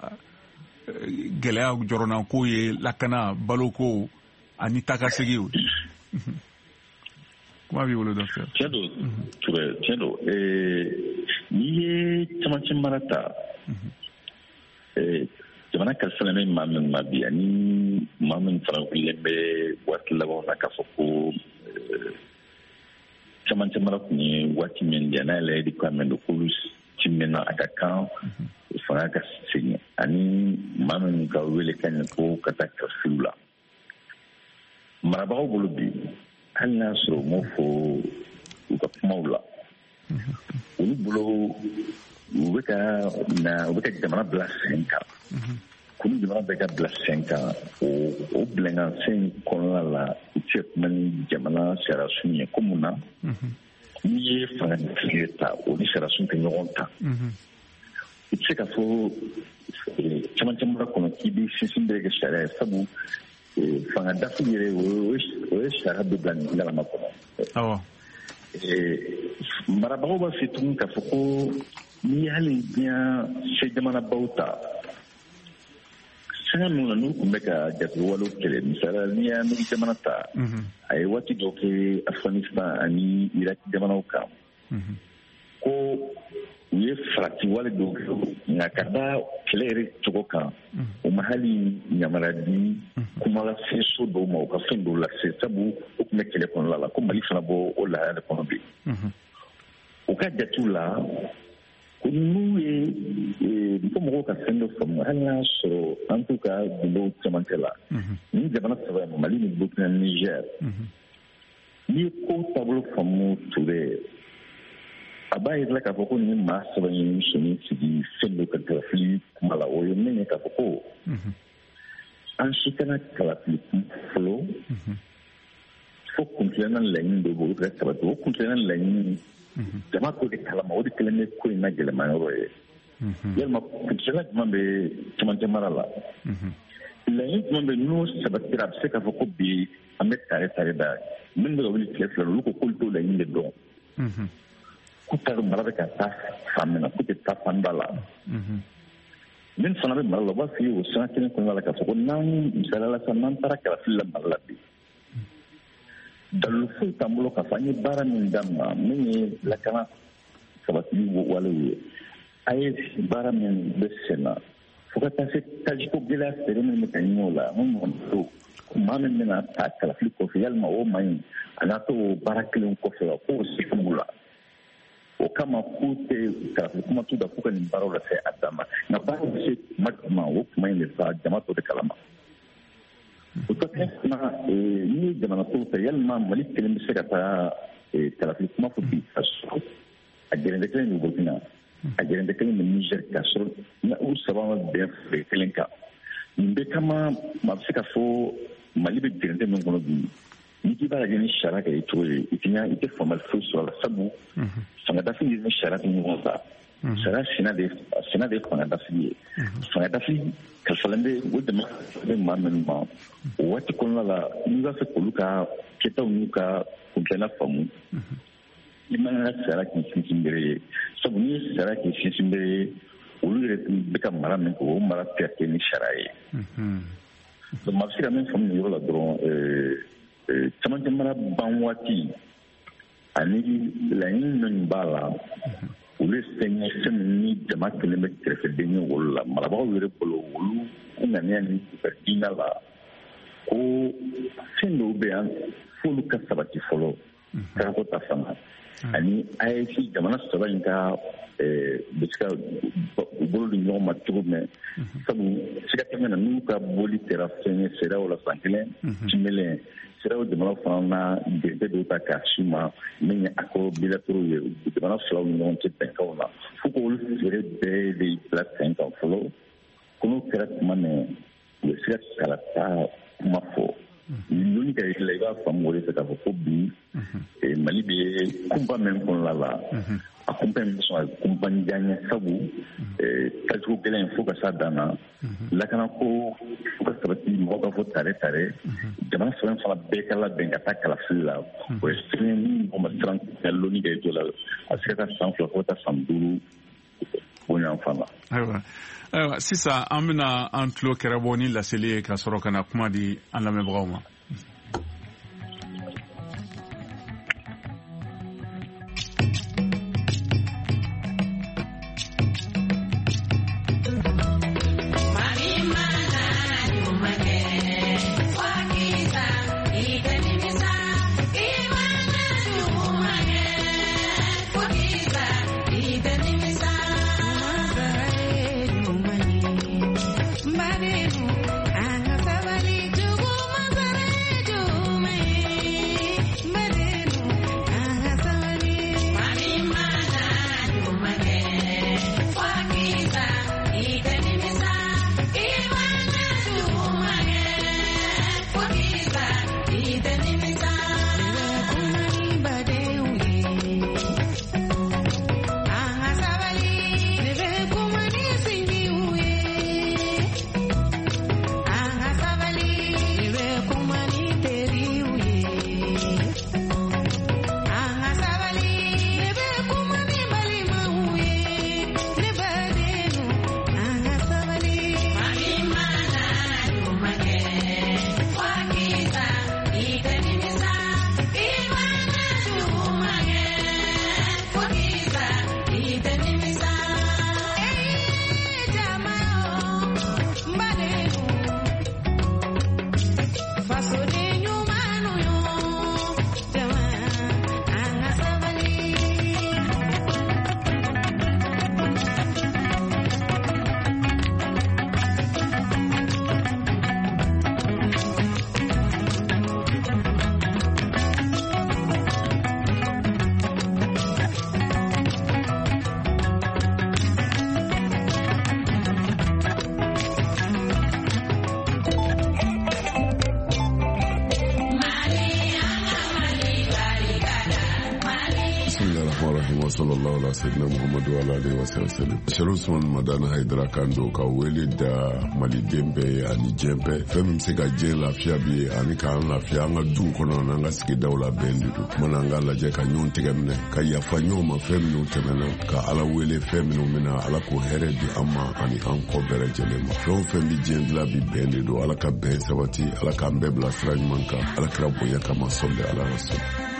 gɛlɛya jɔrɔnako ye lakana baloko ani takasegi Comment b'i bolo docteur? Tiɲɛ don n'i ye camancɛ mara ta jamana kalifala bɛ maa min ma bi ani maa min fana wulilen bɛ waati labanw na k'a fɔ ko camancɛ mara tun ye waati min di n'a yɛrɛ de k'a mɛn don k'olu timina a ka kan fanga ka segin ani maa min ka wele ka ɲɛ ko ka taa kalifiliw la marabagaw bolo bi hali n'a sɔrɔ u m'o fɔ u ka kumaw la olu bolo u bɛ ka jamana bila sen kan k'olu jamana bɛ ka bila sen kan o bɛnkan sen kɔnɔna la u tɛ kuma ni jamana sariyasun ye ko mun na n'i ye fangatigi ta o ni sariyasun tɛ ɲɔgɔn ta u tɛ se ka fɔ camancɛ mara kɔnɔ k'i bɛ sinsin bɛɛ kɛ sariya ye sabu fanga dafi yɛrɛ o ye sariya bɛ bila nin galama kɔnɔ marabagaw b'a fɛ tuguni k'a fɔ ko n'i hali diɲɛ se jamanabaw ta sanga ninnu na n'u tun bɛ ka jatigiwalew kɛlɛ misaliya n'i y'a Ameriki jamana ta a ye waati dɔ kɛ Afaganistan ani Iraki jamanaw kan ko u ye faratiwale dɔw kɛ nka ka da kɛlɛ yɛrɛ cogo kan u ma hali yamariya di kumalase so dɔw ma u ka fɛn dɔw lase sabu o tun bɛ kɛlɛ kɔnɔna la ko Mali fana bɔ o lahala de kɔnɔ bi u ka jatew la ko n'u ye fo mɔgɔw ka fɛn dɔ faamu hali n'a sɔrɔ an t'u ka gundow cɛmancɛ la ni jamana saba Mali ni Burkina ni Niger n'i ye ko taabolo faamu Ture a b'a yira k'a fɔ ko ni maa saba ye musonin sigi fɛn dɔ ka kalafili kuma la o ye min ye k'a fɔ ko an si kana kalafili kuma fɔlɔ fo kuntilenna laɲini dɔ b'o ka sabati o kuntilenna laɲini jama ko de kalama o de kelen bɛ ko in na gɛlɛmayɔrɔ ye yalima kuntilenna jumɛn bɛ camancɛ mara la laɲini jumɛn bɛ n'o sabatira a bɛ se k'a fɔ ko bi an bɛ tare da min bɛ ka wuli tile fila olu ko k'olu t'o laɲini de dɔn k'u taara mara bɛ ka taa fan min na k'u tɛ taa fan da la min fana bɛ mara la u b'a f'i ye o sanga kelen kɔnɔna la k'a fɔ ko n'an misaliyala sisan n'an taara kalafili la mara la bi dalu foyi t'an bolo k'a fɔ an ye baara min daminɛ min ye lakana sabatili walew ye a ye baara min bɛ sen na fo ka taa se tajiko gɛlɛya feere min bɛ ka ɲini o la an ɲɔgɔn to maa min bɛna taa kalafili kɔfɛ yalima o ma ɲi a n'a to o baara kelen kɔfɛ wa k'o se b'u la o kama k'u tɛ kalafili kuma t'u da fo ka nin baaraw lase a dan ma nka baaraw bɛ se kuma jumɛn o kuma in de sa jama tɔ de kalama o ka kɛ fana n'i ye jamana tɔw ta yalima Mali kelen bɛ se ka taa kalafili kuma fɔ bi ka sɔrɔ a gɛrɛndɛ kelen bɛ Burkina a gɛrɛndɛ kelen bɛ Niger ka sɔrɔ u saba ma bɛn fure kelen kan nin bɛɛ kama maa bɛ se ka fɔ Mali bɛ gɛrɛndɛ min kɔnɔ bi n'i k'i b'a lajɛ ni sariya kɛ i cogo ye i tɛ faamali foyi sɔrɔ a la sabu fangadafili ni sariya tɛ ɲɔgɔn ta sariya sina de ye fangadafili ye fangadafili kalifalen bɛ o dɛmɛ bɛ maa minnu ma o waati kɔnɔna la n'i b'a fɛ k'olu ka kɛtaw n'u ka kuntilenna faamu i man ka sariya k'i sinsin bere ye sabu n'i ye sariya k'i sinsin bere ye olu yɛrɛ bɛ ka mara min kɛ o mara tɛ kɛ ni sariya ye donc maa bɛ se ka min faamu nin yɔrɔ la dɔrɔn camancɛ mara ban waati ani laɲini min b'a la olu ye fɛn ye fɛn min ni jama kelen bɛ kɛrɛfɛden ye olu la marabagaw yɛrɛ bolo olu ŋaniya ni u ka diinɛ la ko fɛn dɔw bɛ yan f'olu ka sabati fɔlɔ karako ta fanga ani AEC jamana saba in ka bɛ se ka u bolo di ɲɔgɔn ma cogo min sabu siga tɛmɛ na n'u ka boli kɛra fɛn ye sariyaw la san kelen cimelen siraw jamana fana na gɛrɛntɛ dɔw ta k'a si ma min ye accord bilatéraux ye jamana filaw ni ɲɔgɔn cɛ bɛnkanw na fo k'olu feere bɛɛ de bila sen kan fɔlɔ ko n'o kɛra tuma min u bɛ se ka kalata kuma fɔ loni ka yɛlɛ i b'a faamu o de fɛ k'a fɔ ko bi Mali bɛ kunba min kɔnɔna la a kunba in bɛ sɔn ka kunba diyaɲɛ sabu tajigo gɛlɛn fo ka s'a dan na lakana ko fo ka sabati mɔgɔw ka fɔ tare jamana sɛbɛn fana bɛɛ ka labɛn ka taa kalafili la o ye fɛn ye min mɔgɔ ma siran ka loni kɛ jɔ la a se ka taa san 2 fo ka taa san 5 o ɲɔgɔn fana. Ayiwa sisan an bɛna an tulo kɛrɛ bɔ ni laseli ye ka sɔrɔ ka na kuma di an lamɛnbagaw ma. وصلى الله على سيدنا محمد وعلى آله وسلم. شروسون مدانا هيدرا كاندو كاولي دا مالي ديمبي اني جيمبي فم سيغا جين لافيا بي اني كان لافيا nga du kono na nga sigi dawla bendidu mana nga la je ka nyon tigamne ka ya fanyo ma fem no temena ka ala wele fem no mina ala ko here di amma ani an ko bere jele ma fem bi jendla bi bendidu ala ka be sabati ala ka mbebla sraj manka ala krabo ya kama sonde ala rasul.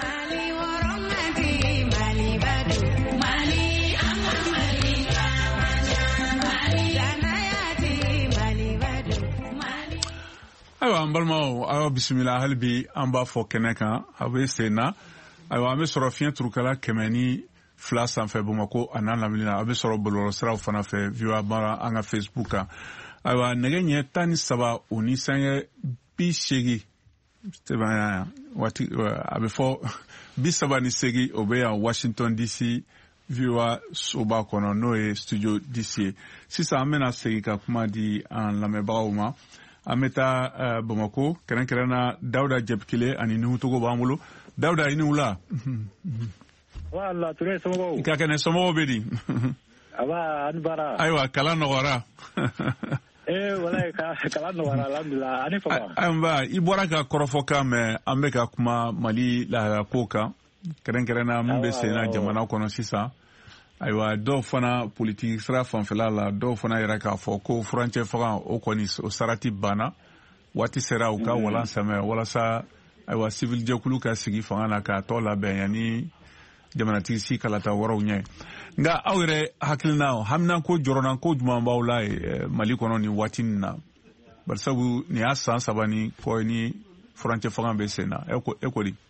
Ayiwa an balimaw ayiwa bisimila hali bi an b'a fɔ kɛnɛ kan a bɛ sen na ayiwa an bɛ sɔrɔ fiɲɛ turukala 102 sanfɛ Bamako a n'a lamini na a bɛ sɔrɔ bɔlɔlɔsiraw fana fɛ VOA Bara an ka Facebook kan ayiwa nɛgɛ ɲɛ 13 o ni sanɲɛ 80 waati a bɛ fɔ 38 o bɛ yan Washington DC VOA soba kɔnɔ n'o ye studio DC ye sisan an bɛna segin ka kuma di an lamɛnbagaw ma. An bɛ taa Bamako kɛrɛnkɛrɛnna Dawuda Jɛbikile ani Nuhu Togo b'an bolo. Dawuda i ni wula. Wala Ture somɔgɔw. I ka kɛnɛ somɔgɔw bɛ di. Aba ani baara. Ayiwa kalan nɔgɔyara. Walayi kalan nɔgɔyara alhamdulilah ani fama. Ayiwa i bɔra ka kɔrɔfɔkan mɛn an bɛ ka kuma Mali lahalako kan kɛrɛnkɛrɛnna min bɛ senna jamana kɔnɔ sisan. Ayiwa dɔw fana politiki sira fanfɛla la dɔw fana yɛrɛ k'a fɔ ko furancɛ fanga o kɔni o sarati banna waati sera u ka walan sɛmɛ walasa ayiwa civil jɛkulu ka sigi fanga na k'a tɔ labɛn yanni jamanatigi si kalata wɔrɔw ɲɛ nka aw yɛrɛ hakilina hamina ko jɔrɔna ko jumɛn b'aw la Mali kɔnɔ nin waati nin na barisabu nin y'a san 3 ni kɔ ni furancɛ fanga bɛ sen na e ko di.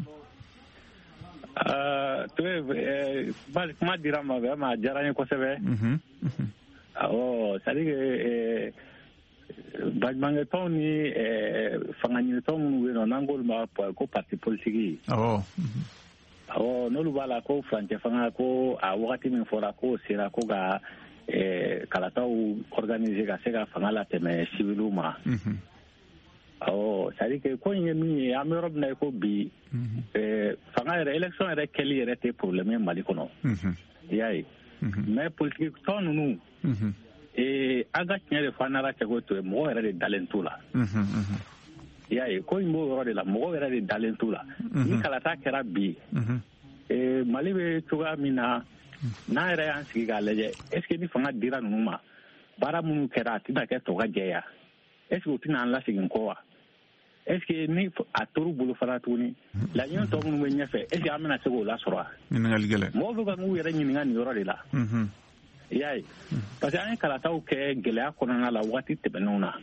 Kuma dira ma vraiment a diyara n ye kosɛbɛ. C'est à dire que baɲumankɛtɔnw ni fangaɲinitɔn minnu bɛ yen nɔ n'an k'olu ma ko parti politique. N'olu b'a la ko furancɛ fanga ko a wagati min fɔra ko sera ko ka kalataw organiser ka se ka fanga latɛmɛ civiliw ma. C'est-à-dire que ko in ye min ye an bɛ yɔrɔ min na i ko bi fanga yɛrɛ élection yɛrɛ kɛli yɛrɛ tɛ problème ye Mali kɔnɔ i y'a ye mais politique tɔn ninnu an ka tiɲɛ de fɔ an n'ala cɛko to ye mɔgɔ yɛrɛ de dalen t'u la i y'a ye ko in b'o yɔrɔ de la mɔgɔ yɛrɛ de dalen t'u la ni kalata kɛra bi Mali bɛ cogoya min na n'an yɛrɛ y'an sigi k'a lajɛ est ce que ni fanga dira ninnu ma baara minnu kɛra a tɛna kɛ tɔ ka jɛya est ce que o tɛna an lasegin kɔ wa est ce que ni a toru bolo fana tuguni laɲini tɔ minnu bɛ ɲɛfɛ est ce que an bɛna se k'o lasɔrɔ wa mɔgɔw bɛ ka n'u yɛrɛ ɲininka nin yɔrɔ de la i y'a ye parce que an ye kalataw kɛ gɛlɛya kɔnɔna la waati tɛmɛnenw na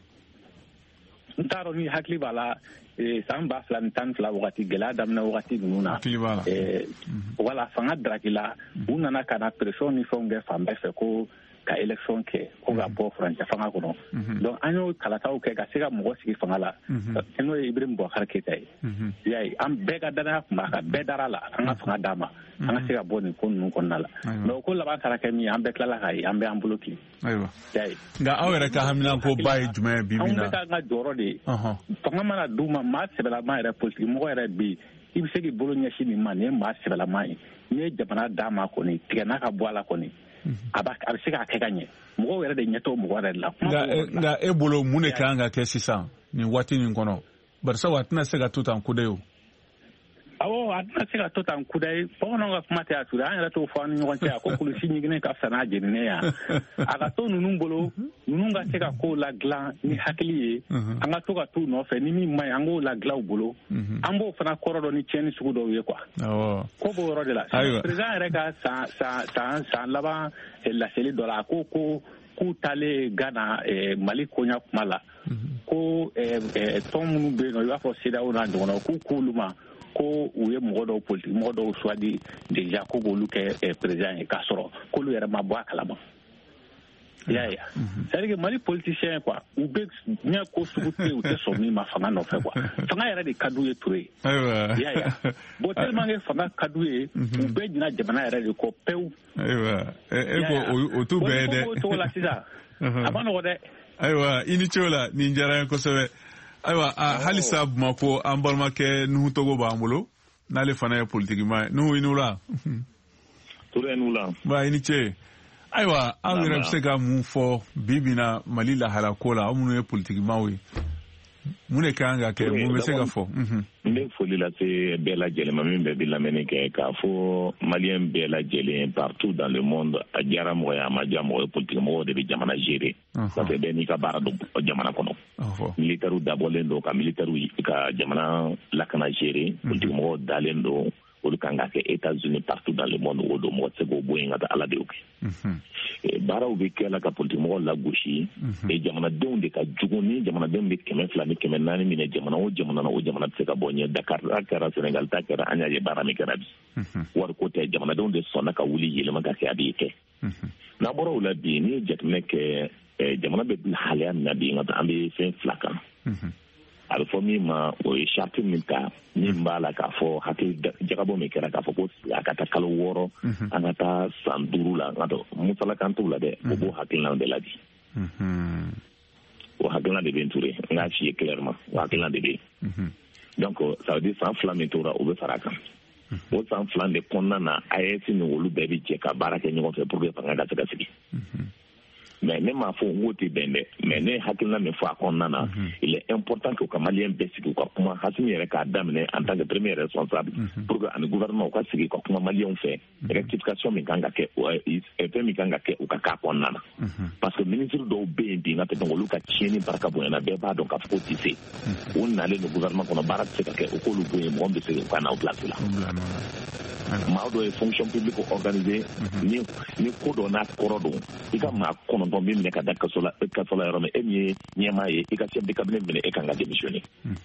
n t'a dɔn ni hakili b'a la san 2012 wagati gɛlɛya daminɛ wagati ninnu na wala fanga daraki la u nana ka na pression ni fɛnw kɛ fan bɛɛ fɛ ko ka élection kɛ ko ka bɔ furancɛ fanga kɔnɔ donc an y'o kalataw kɛ ka se ka mɔgɔ sigi fanga la n'o ye Ibrahim Boubacar Keita ye i y'a ye an bɛɛ ka danaya tun b'a kan bɛɛ dara la an ka fanga d'a ma an ka se ka bɔ nin ko ninnu kɔnɔna la mais o ko laban taara kɛ min ye an bɛɛ tilala k'a ye an bɛ an bolo kili i y'a ye nka aw yɛrɛ ka haminako ba ye jumɛn ye bi bi in na anw bɛ k'an ka jɔyɔrɔ de ye fanga mana d'u ma maa sɛbɛlama yɛrɛ politique mɔgɔ yɛrɛ bɛ yen i bɛ se k'i bolo ɲɛsin nin ma nin ye maa sɛbɛlama ye n'i ye jamana d'a ma kɔni tigɛ n'a ka bɔ a la kɔni a bɛ se k'a kɛ ka ɲɛ mɔgɔw yɛrɛ de ɲɛtɔ mɔgɔ yɛrɛ de la nka e bolo mun de kan ka kɛ sisan nin waati nin kɔnɔ barisa a tɛna se ka to tan kudayi o awɔ a tɛna se ka to tan kudayi bamananw ka kuma tɛ a ture an yɛrɛ t'o fɔ an ni ɲɔgɔn cɛ a ko kulusi ɲiginnen ka fisa n'a jeninen yan a ka to ninnu bolo ninnu ka se ka kow ladilan ni hakili ye an ka to ka t'u nɔfɛ ni min man ɲi an k'o ladilan u bolo an b'o fana kɔrɔ dɔn ni tiɲɛni sugu dɔw ye quoi ko b'o yɔrɔ de la président yɛrɛ ka san laban laseli dɔ la a ko k'u talen Gana Mali koɲa kuma la ko tɔn minnu bɛ yen nɔ i b'a fɔ CEDEAO n'a ɲɔgɔnnaw k'u k'olu ma ko u ye mɔgɔ dɔw politique mɔgɔ dɔw choisi déjà ko b'olu kɛ président ye k'a sɔrɔ k'olu yɛrɛ ma bɔ a kalama i y'a ye c'est-à-dire que Mali politicien quoi u bɛ diɲɛ ko sugu tɛ u tɛ sɔn min ma fanga nɔfɛ quoi fanga yɛrɛ de ka d'u ye Ture i y'a ye bon tellement que fanga ka d'u ye u bɛ ɲina jamana yɛrɛ de kɔ pewu o t'u bɛɛ ye dɛ o cogo la sisan a ma nɔgɔ dɛ ayiwa i ni ce o la nin diyara n ye kosɛbɛ ayiwa halisa Bamako an balimakɛ Nuhu Togo b'an bolo n'ale fana ye politique ma ye Nuhu i ni wula ba ini ce aiwa an yɛrɛ bɛ se ka mun fɔ bibi na Mali lahala ko la aw minnu ye politiki maaw ye mun de kan ka kɛ mun bɛ se ka fɔ. N bɛ foli lase bɛɛ lajɛlen ma min bɛ bi lamɛnni kɛ k'a fɔ maliyɛn bɛɛ lajɛlen partout dans le monde a diyara mɔgɔ ye a ma diya mɔgɔ ye politique mɔgɔw de bɛ jamana gérer parce que bɛɛ n'i ka baara don jamana kɔnɔ militaires dabɔlen don ka militaires ka jamana lakana gérer politique mɔgɔw dalen don olu kan ka kɛ États-Unis partout dans le monde o don mɔgɔ tɛ se k'o bɔ yen ka taa ala de y'o kɛ baaraw bɛ kɛ la ka politique mɔgɔw lagosi jamanadenw de ka jugu ni jamanadenw bɛ 200 ni 400 minɛ jamana o jamana na o jamana tɛ se ka bɔ ɲɛ Dakar ta kɛra Sénégal ta kɛra an y'a ye baara min kɛra bi wari ko tɛ jamanadenw de sɔnna ka wuli yɛlɛma ka kɛ a bɛ kɛ n'an bɔra o la bi ni jateminɛ kɛ jamana bɛ bila halaya min na bi an bɛ fɛn 2 kan a bɛ fɔ min ma o ye charte min ta min b'a la k'a fɔ hakili jagabɔ min kɛra k'a fɔ ko a ka taa kalo 6 an ka taa san 5 la musala kan t'u la dɛ o b'o hakilina de la bi o hakilina de bɛ n Touré n k'a f'i ye clairement o hakilina de bɛ yen donc ça veut dire san 2 min tora o bɛ fara a kan o san 2 de kɔnɔna na AES ni olu bɛɛ bɛ jɛ ka baara kɛ ɲɔgɔn fɛ pour que fanga ka se ka sigi mais ne m'a fɔ n ko tɛ bɛn dɛ mais ne hakilina min fɔ a kɔnɔna na il est important que u ka maliyɛn bɛɛ sigi u ka kuma Hasimi yɛrɛ k'a daminɛ en tant que premier responsable pour que ani gouvernement u ka sigi u ka kuma maliyɛnw fɛ rectification min kan ka kɛ fɛn min kan ka kɛ u ka k'a kɔnɔna na parce que ministre dɔw bɛ yen bi n ka tɛ dɔn olu ka tiɲɛni barika bonyana bɛɛ b'a dɔn k'a fɔ k'o tɛ se u nalen don gouvernement kɔnɔ baara tɛ se ka kɛ u k'olu bɔ yen mɔgɔ min bɛ se u ka na o place la maa dɔ ye fonction publique organisée ni ko dɔ n'a kɔrɔ don i ka maa 9 min minɛ ka da kaso la yɔrɔ min e min ye ɲɛmaa ye i ka chef de cabinet minɛ e kan ka démissionner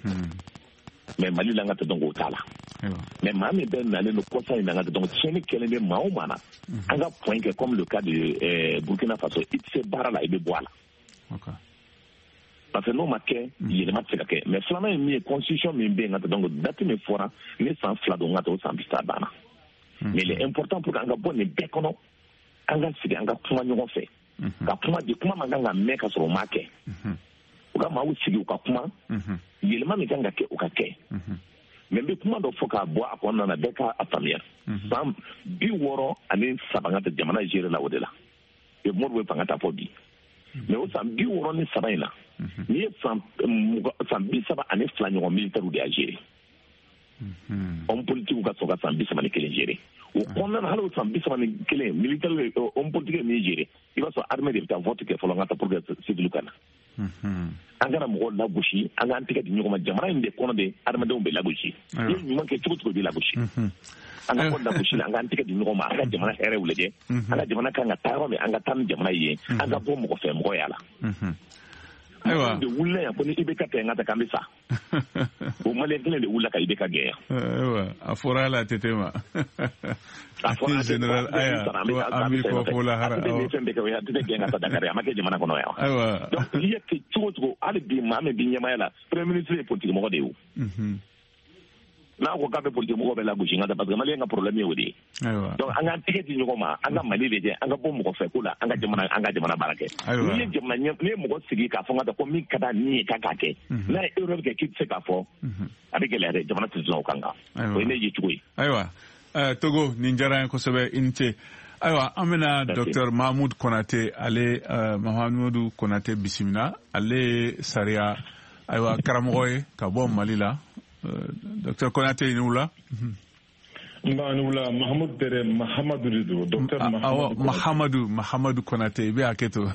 mais Mali la n ka tɛ dɔn k'o t'a la mais maa min bɛ nalen don kɔsa in na n ka tɛ dɔn tiɲɛni kɛlen bɛ maa o maa na an ka point kɛ comme le cas de Burkina Faso i tɛ se baara la i bɛ bɔ a la parce que n'o ma kɛ yɛlɛma tɛ se ka kɛ mais filanan ye min ye constitution min bɛ yen n ka tɛ dɔn date min fɔra ne san 2 don n ka tɛ o san 30 banna mais il est important pour que an ka bɔ nin bɛɛ kɔnɔ an ka sigi an ka kuma ɲɔgɔn fɛ ka kuma di kuma man kan ka mɛn ka sɔrɔ u ma kɛ u ka maaw sigi u ka kuma yɛlɛma min kan ka kɛ u ka kɛ mais n bɛ kuma dɔ fɔ k'a bɔ a kɔnɔna na bɛɛ k'a faamuya san 63 an ka tɛ jamana gérer la o de la Modibo bɛ fanga ta fɔ bi mais o san 63 in na n'i ye san 32 ɲɔgɔn militaires de y'a gérer homme politique ka sɔrɔ ka san 31 gérer o kɔnɔna na hali o san 31 militaire homme politique min gérer i b'a sɔrɔ armée de bɛ taa vote kɛ fɔlɔ n ka taa pour que civil ka na an kana mɔgɔw lagosi an k'an tɛgɛ di ɲɔgɔn ma jamana in de kɔnɔ de adamadenw bɛ lagosi i ye ɲuman kɛ cogo cogo bɛ lagosi an ka bɔ lagosi la an k'an tɛgɛ di ɲɔgɔn ma an ka jamana hɛrɛw lajɛ an ka jamana kan ka taa yɔrɔ min an ka taa ni jamana ye an ka bɔ mɔgɔ fɛ mɔgɔ y'a la ayiwa de wulila yan ko ni i bɛ ka kɛ n ka taa k'an bɛ sa o maliyɛn kelen de wulila ka i bɛ ka gɛn yan ayiwa a fɔra la tete ma a fɔra général aya an b'i kɔ fo lahara awɔ fɛn bɛɛ kɛ o ye a tɛ gɛn ka taa Dakar a ma kɛ jamana kɔnɔ yan ayiwa donc i ye kɛ cogo cogo hali bi maa min bi ɲɛmaya la premier ministre ye politique mɔgɔ de ye o n'a ko k'a bɛ politique mɔgɔ bɛ lagosi n ka taa parce que maliyɛn ka problème ye o de ye donc an k'an tɛgɛ di ɲɔgɔn ma an ka Mali lajɛ an ka bɔ mɔgɔ fɛ ko la an ka jamana baara kɛ n'i ye mɔgɔ sigi k'a fɔ n ka taa ko min ka taa ni ye k'a k'a kɛ n'a ye erreur kɛ k'i tɛ se k'a fɔ a bɛ gɛlɛya dɛ jamana tɛ sɔn o kan o ye ne ye cogo ye ayiwa Togo nin diyara n ye kosɛbɛ i ni ce ayiwa an bɛna Dr Mahamudu Konate ale Mahamudu Konate bisimila ale ye sariya ayiwa karamɔgɔ ye ka bɔ Mali la Dr Konate i ni wula Nba ni wula Mahamadu tere Mahamadu de don Dr Mahamadu Konate i bɛ hakɛ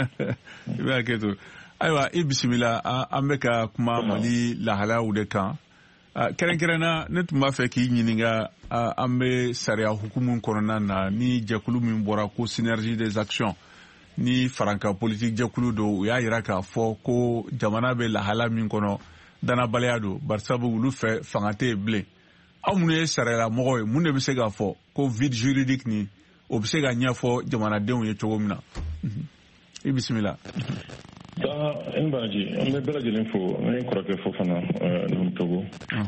to ayiwa i bisimila an bɛ ka kuma Mali lahalayaw de kan kɛrɛnkɛrɛnna ne tun b'a fɛ k'i ɲininka an bɛ sariya hukumu kɔnɔna na ni jɛkulu min bɔra ko synergie des actions ni faranka politique jɛkulu don u y'a jira k'a fɔ ko jamana bɛ lahala min kɔnɔ danabaliya don barisabu olu fɛ fanga tɛ yen bilen aw minnu ye sariyalamɔgɔ ye mun de bɛ se k'a fɔ ko vide juridique ni o bɛ se ka ɲɛfɔ jamanadenw ye cogo min na i bisimila. n baraji an bɛ bɛɛ lajɛlen fo an ye kɔrɔkɛ fo fana numu Togo.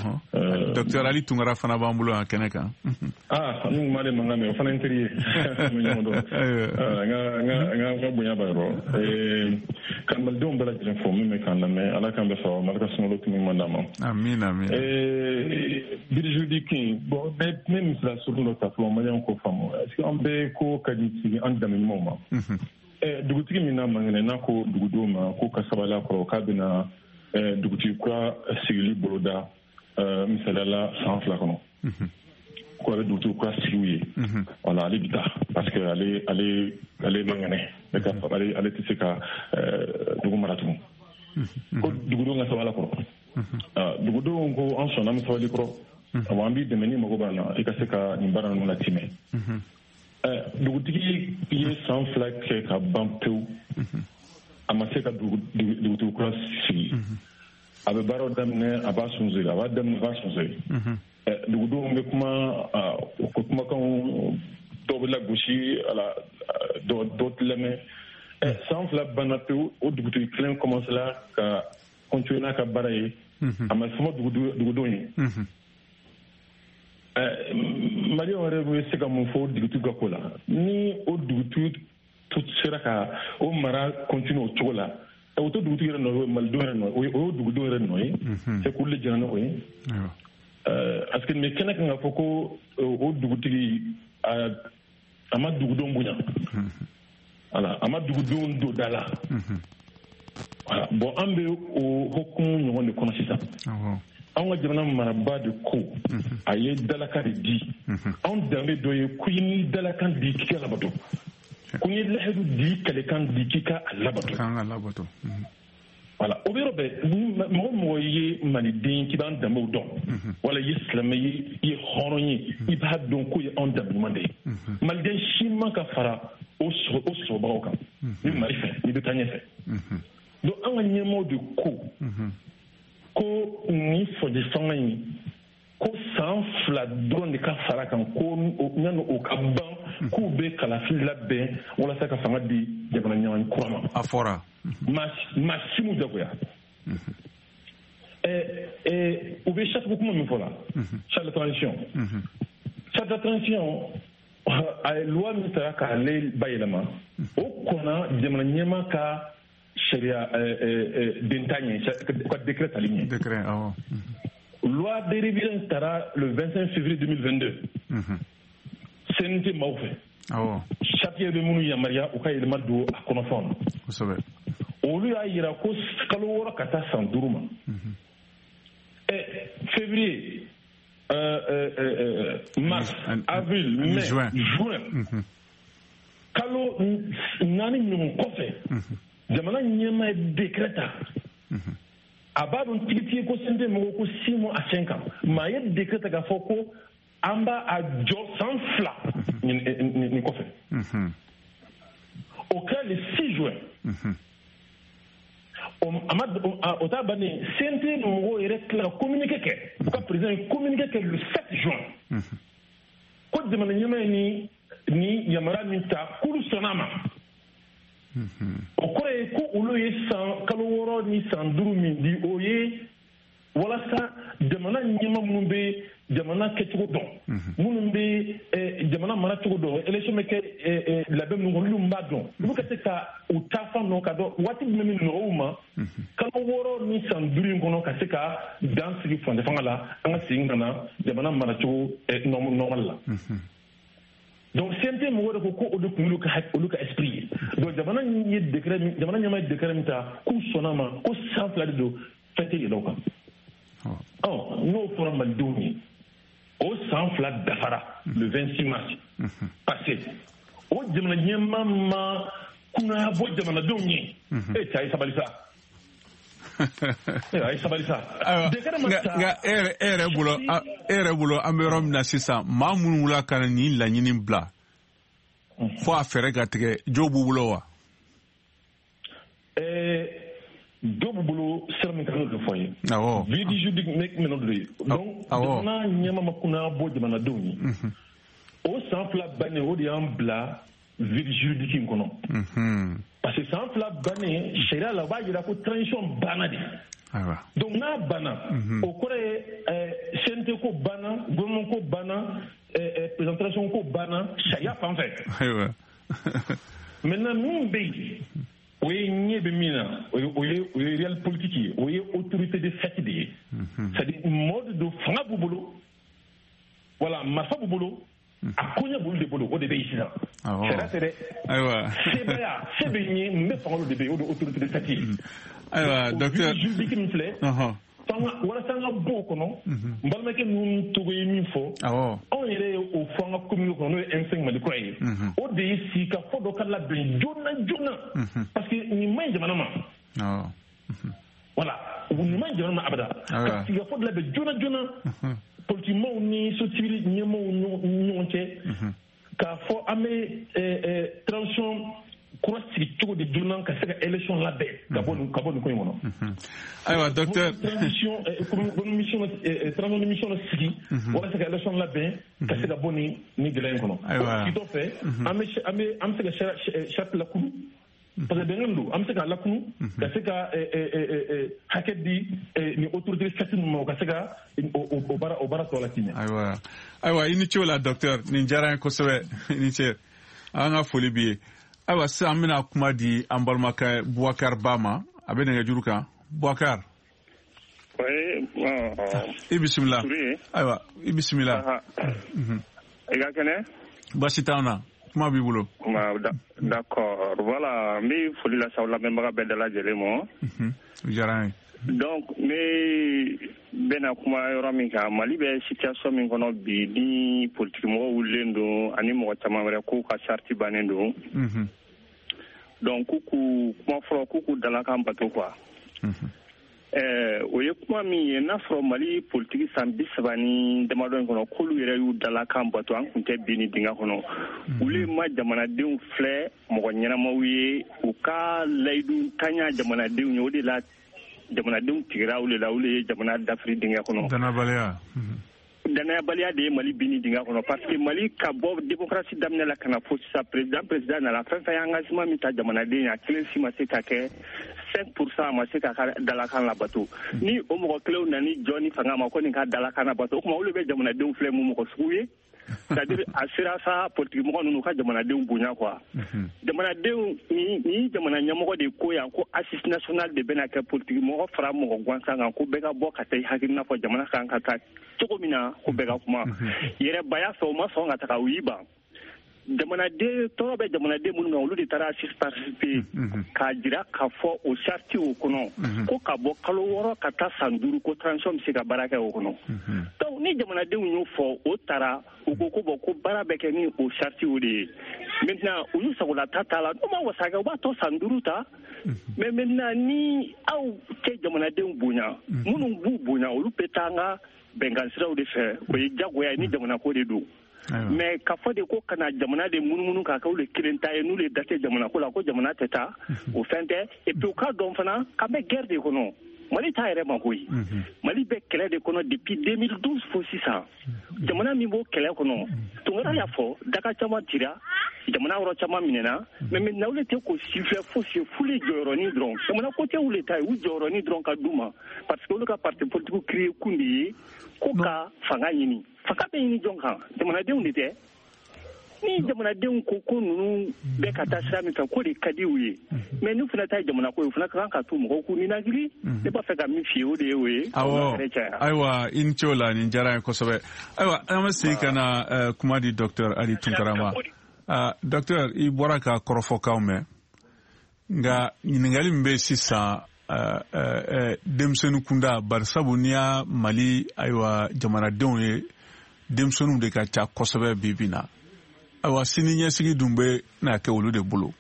Dr Ali Tunkara fana b'an bolo yan kɛnɛ kan. N kun m'ale mankan mɛn o fana ye n teri ye n bɛ ɲɔgɔn dɔn n ka bonya b'a yɔrɔ kan malidenw bɛɛ lajɛlen fɔ min bɛ k'an lamɛn ala k'an bɛ sɔrɔ malika sunkalo tumi man d'a ma. Amin amin. Birijudi bon ne misala surun dɔ ta fɔlɔ maliyɛnw ko faamu est-ce que an bɛɛ ko ka di sigi an danbe ɲumanw ma. Dugutigi min n'a mangɛnɛ n'a ko dugudenw ma ko ka sabali a kɔrɔ k'a bɛna dugutigi kura sigili boloda misaliyala san 2 kɔnɔ. Ko ale dugutigi kura sigiw ye. Wala ale bi taa parce que ale mangɛnɛ ale tɛ se ka dugu mara tugun. Ko dugudenw ka sabali a kɔrɔ. Dugudenw ko an sɔnna an bɛ sabali kɔrɔ. Awɔ an b'i dɛmɛ ni mago b'a la i ka se ka nin baara ninnu latimɛ. Dugutigi ye san 2 kɛ ka ban pewu a ma se ka dugutigi kura sigi a bɛ baaraw daminɛ a b'a sunsoye a b'a daminɛ a b'a sunsoye dugudenw bɛ kuma ko kumakanw dɔw bɛ lagosi dɔw tɛ lamɛn san 2 banna pewu o dugutigi kelen commencera ka continuer n'a ka baara ye a ma sama dugudenw ye. Maliyɛnw yɛrɛ bɛ se ka mun fɔ dugutigi ka ko la ni o dugutigi sera ka o mara continue o cogo la o to dugutigi yɛrɛ nɔ ye malidenw yɛrɛ nɔ o ye dugudenw yɛrɛ nɔ ye c'est k'olu de jɛna n'o ye parce que nin kɛnɛ kan ka fɔ ko o dugutigi a ma dugudenw bonya a ma dugudenw don da la bon an bɛ o hokumu ɲɔgɔn de kɔnɔ sisan. Anw ka jamana maraba de ko a ye dalakan de di anw danbe dɔ ye ko i ni dalakan di k'i ka labato ko i ye lahidu di kalekan di k'i ka labato voilà o bɛ yɔrɔ bɛɛ mɔgɔ ye maliden k'i b'an danbew dɔn wala i ye silamɛ ye i ye hɔrɔn ye i b'a dɔn k'o ye anw danbe ɲuman de ye maliden si man ka fara o sɔrɔbagaw kan ni mali fɛ n'i bɛ taa ɲɛfɛ donc an ka ɲɛmɔgɔw de ko ni fɔji fanga in ko san 2 dɔrɔn de ka fara kan ko yanni o ka ban k'u bɛ kalafili labɛn walasa ka fanga di jamana ɲaman kura ma. A fɔra. maa si m'u jagoya. U bɛ charte ko kuma min fɔ la. charte de transition. charte de transition a ye loi min taara k'ale bayɛlɛma o kɔnna jamana ɲɛma ka sariya dentan ka décret tali ɲɛ. décret awɔ. loi de révision taara le 25 février 2022. CNT maaw fɛ. awɔ. chapitre bɛ minnu yamaruya u ka yɛlɛma don a kɔnɔfɛnw na. kosɛbɛ. olu y'a yira ko kalo 6 ka taa san 5 ma. février mars avril mai juin kalo 4 ɲɔgɔn kɔfɛ. jamana ɲɛma ye décret ta a b'a dɔn tigitigi ko CNT mɔgɔw ko 6 mois à 5 ans mais a ye décret ta k'a fɔ ko an b'a a jɔ san 2 nin kɔfɛ o kɛra le 6 juin o t'a bannen CNT mɔgɔw yɛrɛ tila ka communiqué kɛ u ka président ye communiqué kɛ le 7 juin ko jamana ɲɛma ye ni yamaruya min ta k'olu sɔnna a ma. o kɔrɔ ye ko olu ye kalo 6 ni san 5 min di o ye walasa jamana ɲɛma minnu bɛ jamana kɛcogo dɔn minnu bɛ jamana maracogo dɔn élection bɛ kɛ labɛn minnu kɔnɔ olu b'a dɔn olu ka se ka u ta fan dɔn ka dɔn waati jumɛn min nɔgɔ u ma kalo 6 ni san 5 in kɔnɔ ka se ka dan sigi fanga fanga la an ka segin ka na jamana maracogo normal la. donc CNT mɔgɔw de ko olu kun olu ka esprit ye donc jamana ɲɛma ye décret min ta k'u sɔnna ma ko san 2 de don fɛn tɛ yɛlɛ o kan. n'o fɔra malidenw ye o san 2 dafara le 26 mars passé o jamana ɲɛma ma kunnaya bɔ jamanadenw ye cɛ a ye sabali sa. a ye sabali sa. nka e yɛrɛ bolo an bɛ yɔrɔ min na sisan maa minnu wula ka nin laɲini bila fo a fɛɛrɛ ka tigɛ jo b'u bolo wa. dɔw b'u bolo sira min kan n'o de fɔ n ye. awɔ. vide juridique minɛ dɔ ye. donc jamana ɲɛma ma kunnaya bɔ jamanadenw ye. o san 2 bannen o de y'an bila vide juridique in kɔnɔ. parce que san 2 bannen sariya la o b'a jira ko transition banna de. donc n'a banna o kɔrɔ ye CNT ko banna gouvernement ko banna présentation ko banna sariya fan fɛ. maintenant min bɛ yen o ye ɲɛ bɛ min na o ye réel politique ye o ye autorité de fait de ye c'est-à-dire mɔɔ de don fanga b'u bolo voilà marifa b'u bolo a koɲɛ b'olu de bolo o de bɛ yen sisan sariya tɛ dɛ sebaya se bɛ ɲɛ n bɛ fanga de bɛ yen o de autorité de fait ye ayiwa docteur juridique min filɛ walasa an ka bɔ o kɔnɔ n balimakɛ ninnu togo ye min fɔ anw yɛrɛ ye o fɔ an ka commune kɔnɔ n'o ye M5 Mali kura ye o de ye sigi ka fɔ dɔ ka labɛn joona joona parce que nin man ɲi jamana ma voilà nin man ɲi jamana ma abada ka sigi ka fɔ dɔ labɛn joona joona politikimaaw ni société civile ɲɛmaaw ni ɲɔgɔn cɛ k'a fɔ an bɛ transition kura sigi cogo di joona ka se ka élection labɛn ka bɔ nin ko in kɔnɔ ayiwa docteur transition mission sigi walasa ka élection labɛn ka se ka bɔ ni gɛlɛya in kɔnɔ kitɔ fɛ an bɛ se ka charte lakunu parce que bɛnkan don an bɛ se ka lakunu ka se ka hakɛ di ni autorité fɛti ninnu ma o ka se ka o baara tɔ la tiɲɛ ayiwa i ni ce o la docteur nin diyara n ye kosɛbɛ i ni ce an ka foli b'i ye ayiwa sisan an bɛna kuma di an balimakɛ Boubacar Ba ma a bɛ nɛgɛjuru kan Boubacar i bisimila ayiwa i bisimila i ka kɛnɛ baasi t'an na kuma b'i bolo d'accord voilà n bɛ foli lase aw lamɛnbaga bɛɛ lajɛlen ma o diyara n ye donc ne bɛna kuma yɔrɔ min kan Mali bɛ situation min kɔnɔ bi ni politikimɔgɔw wulilen don ani mɔgɔ caman wɛrɛ k'u ka charte bannen don donc k'u kuma fɔlɔ k'u dalakan bato quoi o ye kuma min ye n'a sɔrɔ Mali politique san 30 ni damadɔ in kɔnɔ k'olu yɛrɛ y'u dalakan bato an kun tɛ bi ni dingɛ kɔnɔ olu ma jamanadenw filɛ mɔgɔ ɲɛnamaw ye u ka layidu tanya jamanadenw ye o de la jamanadenw tigɛra olu la olu ye jamana dafiri dingɛ kɔnɔ danayabaliya de ye Mali bini dingɛ kɔnɔ parce que Mali ka bɔ démocratie daminɛ la kana fo sisan président nana fɛn fɛn ye engagement min ta jamanaden a kelen si ma se ka kɛ 5% a ma se ka dalakan labato ni o mɔgɔ kelenw nani jɔ ni fanga ma ko nin ka dalakan labato o kuma olu bɛ jamanadenw filɛ mu mɔgɔ sugu ye c'est-à-dire a sera sa politique mɔgɔ ninnu ka jamanadenw bonya quoi jamanadenw ni jamana ɲɛmɔgɔ de ko yan ko assise national de bɛna kɛ politique mɔgɔ fara mɔgɔ gansan kan ko bɛɛ ka bɔ ka taa hakilina fɔ jamana kan ka taa cogo min na ko bɛɛ ka kuma yɛrɛbaya fɛ o ma sɔn ka taga u y'i ban jamanaden tɔɔrɔ bɛ jamanaden minnu kan olu de taara assise participer k'a jira k'a fɔ o charte o kɔnɔ ko ka bɔ kalo 6 ka taa san 5 ko transition bɛ se ka baara kɛ o kɔnɔ donc ni jamanadenw y'o fɔ o taara u ko ko ko baara bɛ kɛ ni o charte o de ye maintenant u y'u sagolata t'a la n'u ma wasa kɛ u b'a tɔ san 5 ta mais maintenant ni aw tɛ jamanadenw bonya minnu b'u bonya olu bɛ taa an ka bɛnkan siraw de fɛ o ye jagoya ye ni jamana ko de don mais ka fɔ de ko kana jamana de munumunu k'a kɛ olu kelen ta ye n'olu ye date jamana ko la ko jamana tɛ taa o fɛn tɛ et puis u k'a dɔn fana k'an bɛ guerre de kɔnɔ Mali t'a yɛrɛ ma koyi Mali bɛ kɛlɛ de kɔnɔ depuis 2012 fo sisan jamana min b'o kɛlɛ kɔnɔ Tunkara y'a fɔ daga caman cira jamana yɔrɔ caman minɛna mais maintenant olu tɛ ko sifɛ fosi f'olu jɔyɔrɔnin dɔrɔn jamana ko tɛ olu ta ye u jɔyɔrɔnin dɔrɔn ka d'u ma parce que olu ka parti politique créé kun de ye ko ka fanga ɲini fanga bɛ ɲini jɔn kan jamanadenw de tɛ ni jamanadenw ko ninnu bɛɛ ka taa sira min fɛ ko de ka di u ye mais n'u fana ta ye jamana ko ye u fana ka kan ka to mɔgɔw k'u ninakili ne b'a fɛ ka min f'i ye o de ye o ye ayiwa i ni ce o la nin diyara n ye kosɛbɛ ayiwa an bɛ segin ka na kuma di docteur Ali Tunkara ma docteur i bɔra ka kɔrɔfɔkanw mɛn nka ɲininkali min bɛ sisan denmisɛnnin kunda barisabu n'i y'a Mali ayiwa jamanadenw ye denmisɛnninw de ka ca kosɛbɛ bi bi na ayiwa sini ɲɛsigi dun bɛ n'a kɛ olu de bolo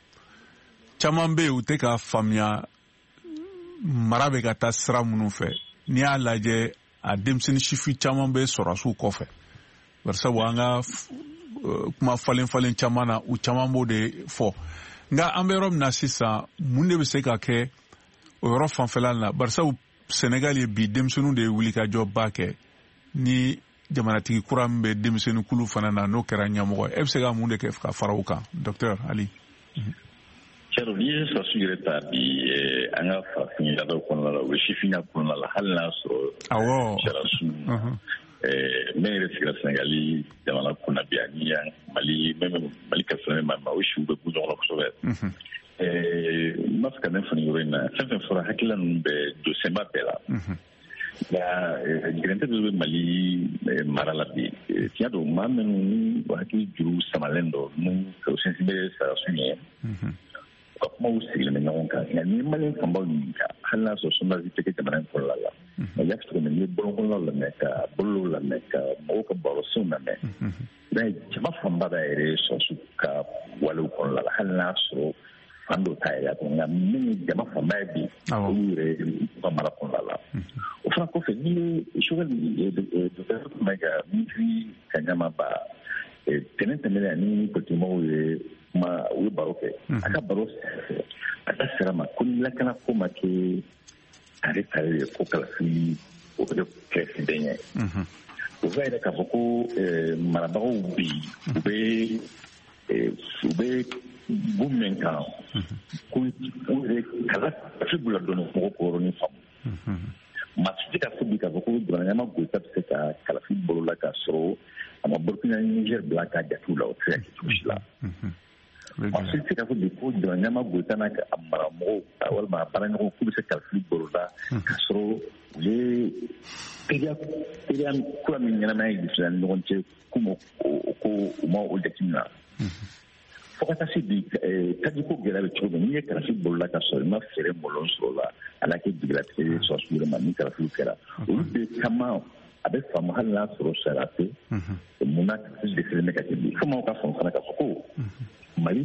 caman bɛ yen u tɛ ka faamuya mara bɛ ka taa sira minnu fɛ n'i y'a lajɛ a denmisɛnnin sifin caman bɛ sɔrɔsiw kɔfɛ barisabu an ka kuma falen caman na u caman b'o de fɔ nka an bɛ yɔrɔ min na sisan mun de bɛ se ka kɛ o yɔrɔ fanfɛla la barisabu Senegal ye bi denmisɛnninw de ye wulikajɔba kɛ ni jamanatigi kura min bɛ denmisɛnnin kulu fana na n'o kɛra ɲɛmɔgɔ e bɛ se ka mun de kɛ ka fara o kan docteur Ali Cɛro n'i ye sɔrɔsiw yɛrɛ ta bi an ka farafin ladau kɔnɔna la o bɛ sifinna kɔnɔna la hali n'a sɔrɔ sɔrɔsiw min yɛrɛ sigira Senegali jamana kunna bi ani Mali ka fɛn ma o siw bɛ bu ɲɔgɔn na kosɛbɛ ma fɛ ka min fana yɔrɔ in na fɛn fɛn fɔra hakilila ninnu bɛ don senba bɛɛ la nka gɛrɛntɛ dɔ bɛ mali mara la bi tiɲɛ don maa minnu ni hakili juru samalen dɔ n'u ka sinsin bɛ sarasu ye u ka kumaw sigilen bɛ ɲɔgɔn kan nka ni mali fanbaw ɲininka hali n'a sɔrɔ sondasi tɛ kɛ jamana in kɔnɔna la nka y'a fɔ cogo min ni bɔlɔnkɔnɔlaw lamɛn ka bolow lamɛn ka mɔgɔw ka barosenw lamɛn jama fanba b'a yɛrɛ sɔrɔsu ka walew kɔnɔna la hali n'a sɔrɔ fan dɔ ta yɛrɛ nka min jama fanba ye bi olu yɛrɛ u ka mara kɔnɔna la o fana kɔfɛ ni sogɛli dɔkitɛri tun bɛ ka minisiri ka ɲama ba tɛnɛn tɛmɛnen ani politikimɔgɔw ye kuma u ye baro kɛ a ka baro a ka sira ma ko ni lakana ko ma kɛ kare kare ye ko kalafili o bɛ kɛ sidɛn ye o b'a yɛrɛ k'a fɔ ko marabagaw bi u bɛ bon min kan ko u yɛrɛ kala kalafili b'u la dɔɔnin mɔgɔw k'o yɔrɔnin faamu maa si tɛ ka fɔ bi k'a fɔ ko Dramane Goyita bɛ se ka kalafili bolo la k'a sɔrɔ a ma Burkina Niger bila k'a jatew la o tɛ se ka kɛ cogo si la maa si tɛ ka fɔ bi ko Dramane Goyita n'a ka maramɔgɔw walima a baaraɲɔgɔnw k'u bɛ se kalafili bolo la k'a sɔrɔ u ye teriya kura min ɲɛnamaya existera ni ɲɔgɔn cɛ ko u ma o jateminɛ fo ka taa se bi tajiko gɛlɛya bɛ cogo min n'i ye kalafili bolo la k'a sɔrɔ i ma fɛɛrɛ mɔlɔn sɔrɔ la ala kɛ jigilatigɛ sɔrɔ sugu ma ni kalafili kɛra olu bɛ kama a bɛ faamu hali n'a sɔrɔ sariya tɛ munna kalafili dɛsɛlen bɛ ka kɛ bi fo maaw ka faamu fana k'a fɔ ko mali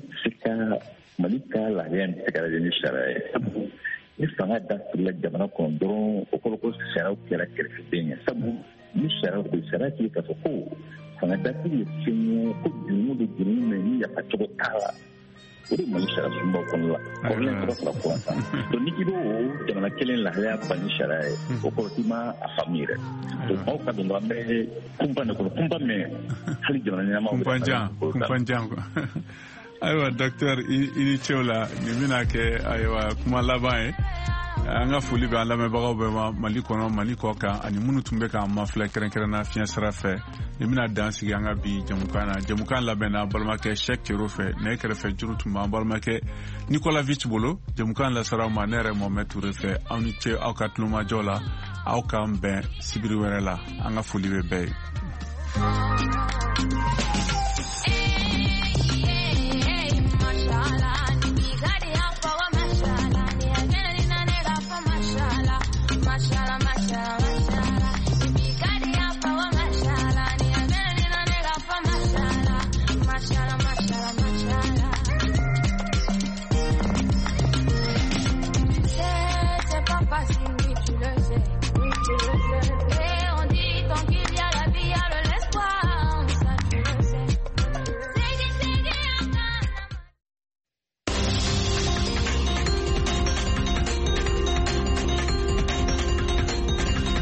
ka lahiya tɛ se ka lajɛ ni sariya ye sabu ni fanga dasirila jamana kɔnɔ dɔrɔn o kɔrɔ ko sariyaw kɛra kɛrɛfɛden ye sabu ni sariyaw bɛ sariya k'i k'a fɔ ko fanga dasiri ye fɛn ye ko jurumu bɛ jurumu mɛ ni yafa cogo t'a la o de mali sariya sunbaw kɔnɔ la kɔrɔlen tɔgɔ fara kuran kan donc n'i k'i b'o jamana kelen lahiya ban ni sariya ye o kɔrɔ k'i ma a faamu yɛrɛ donc aw ka don an bɛ kunba de kɔnɔ kunba mɛ hali jamana ɲɛnamaw kunpanjan ayiwa docteur i ni cɛw la nin bɛna kɛ ayiwa kuma laban ye an ka foli bɛ an lamɛnbagaw bɛɛ ma mali kɔnɔ mali kɔ kan ani minnu tun bɛ k'an mafilɛ kɛrɛnkɛrɛnna fiɲɛ sira fɛ nin bɛna dan sigi an ka bi jamukan na jamukan labɛnna balimakɛ Sɛk Kero fɛ ne kɛrɛfɛ juru tun b'an balimakɛ Nicolas Vich bolo jamukan lasaraw ma ne yɛrɛ Mohamed Touré fɛ aw ni ce aw ka tulomajɔ la aw k'an bɛn sibiri wɛrɛ la an ka foli bɛ bɛɛ ye mashallah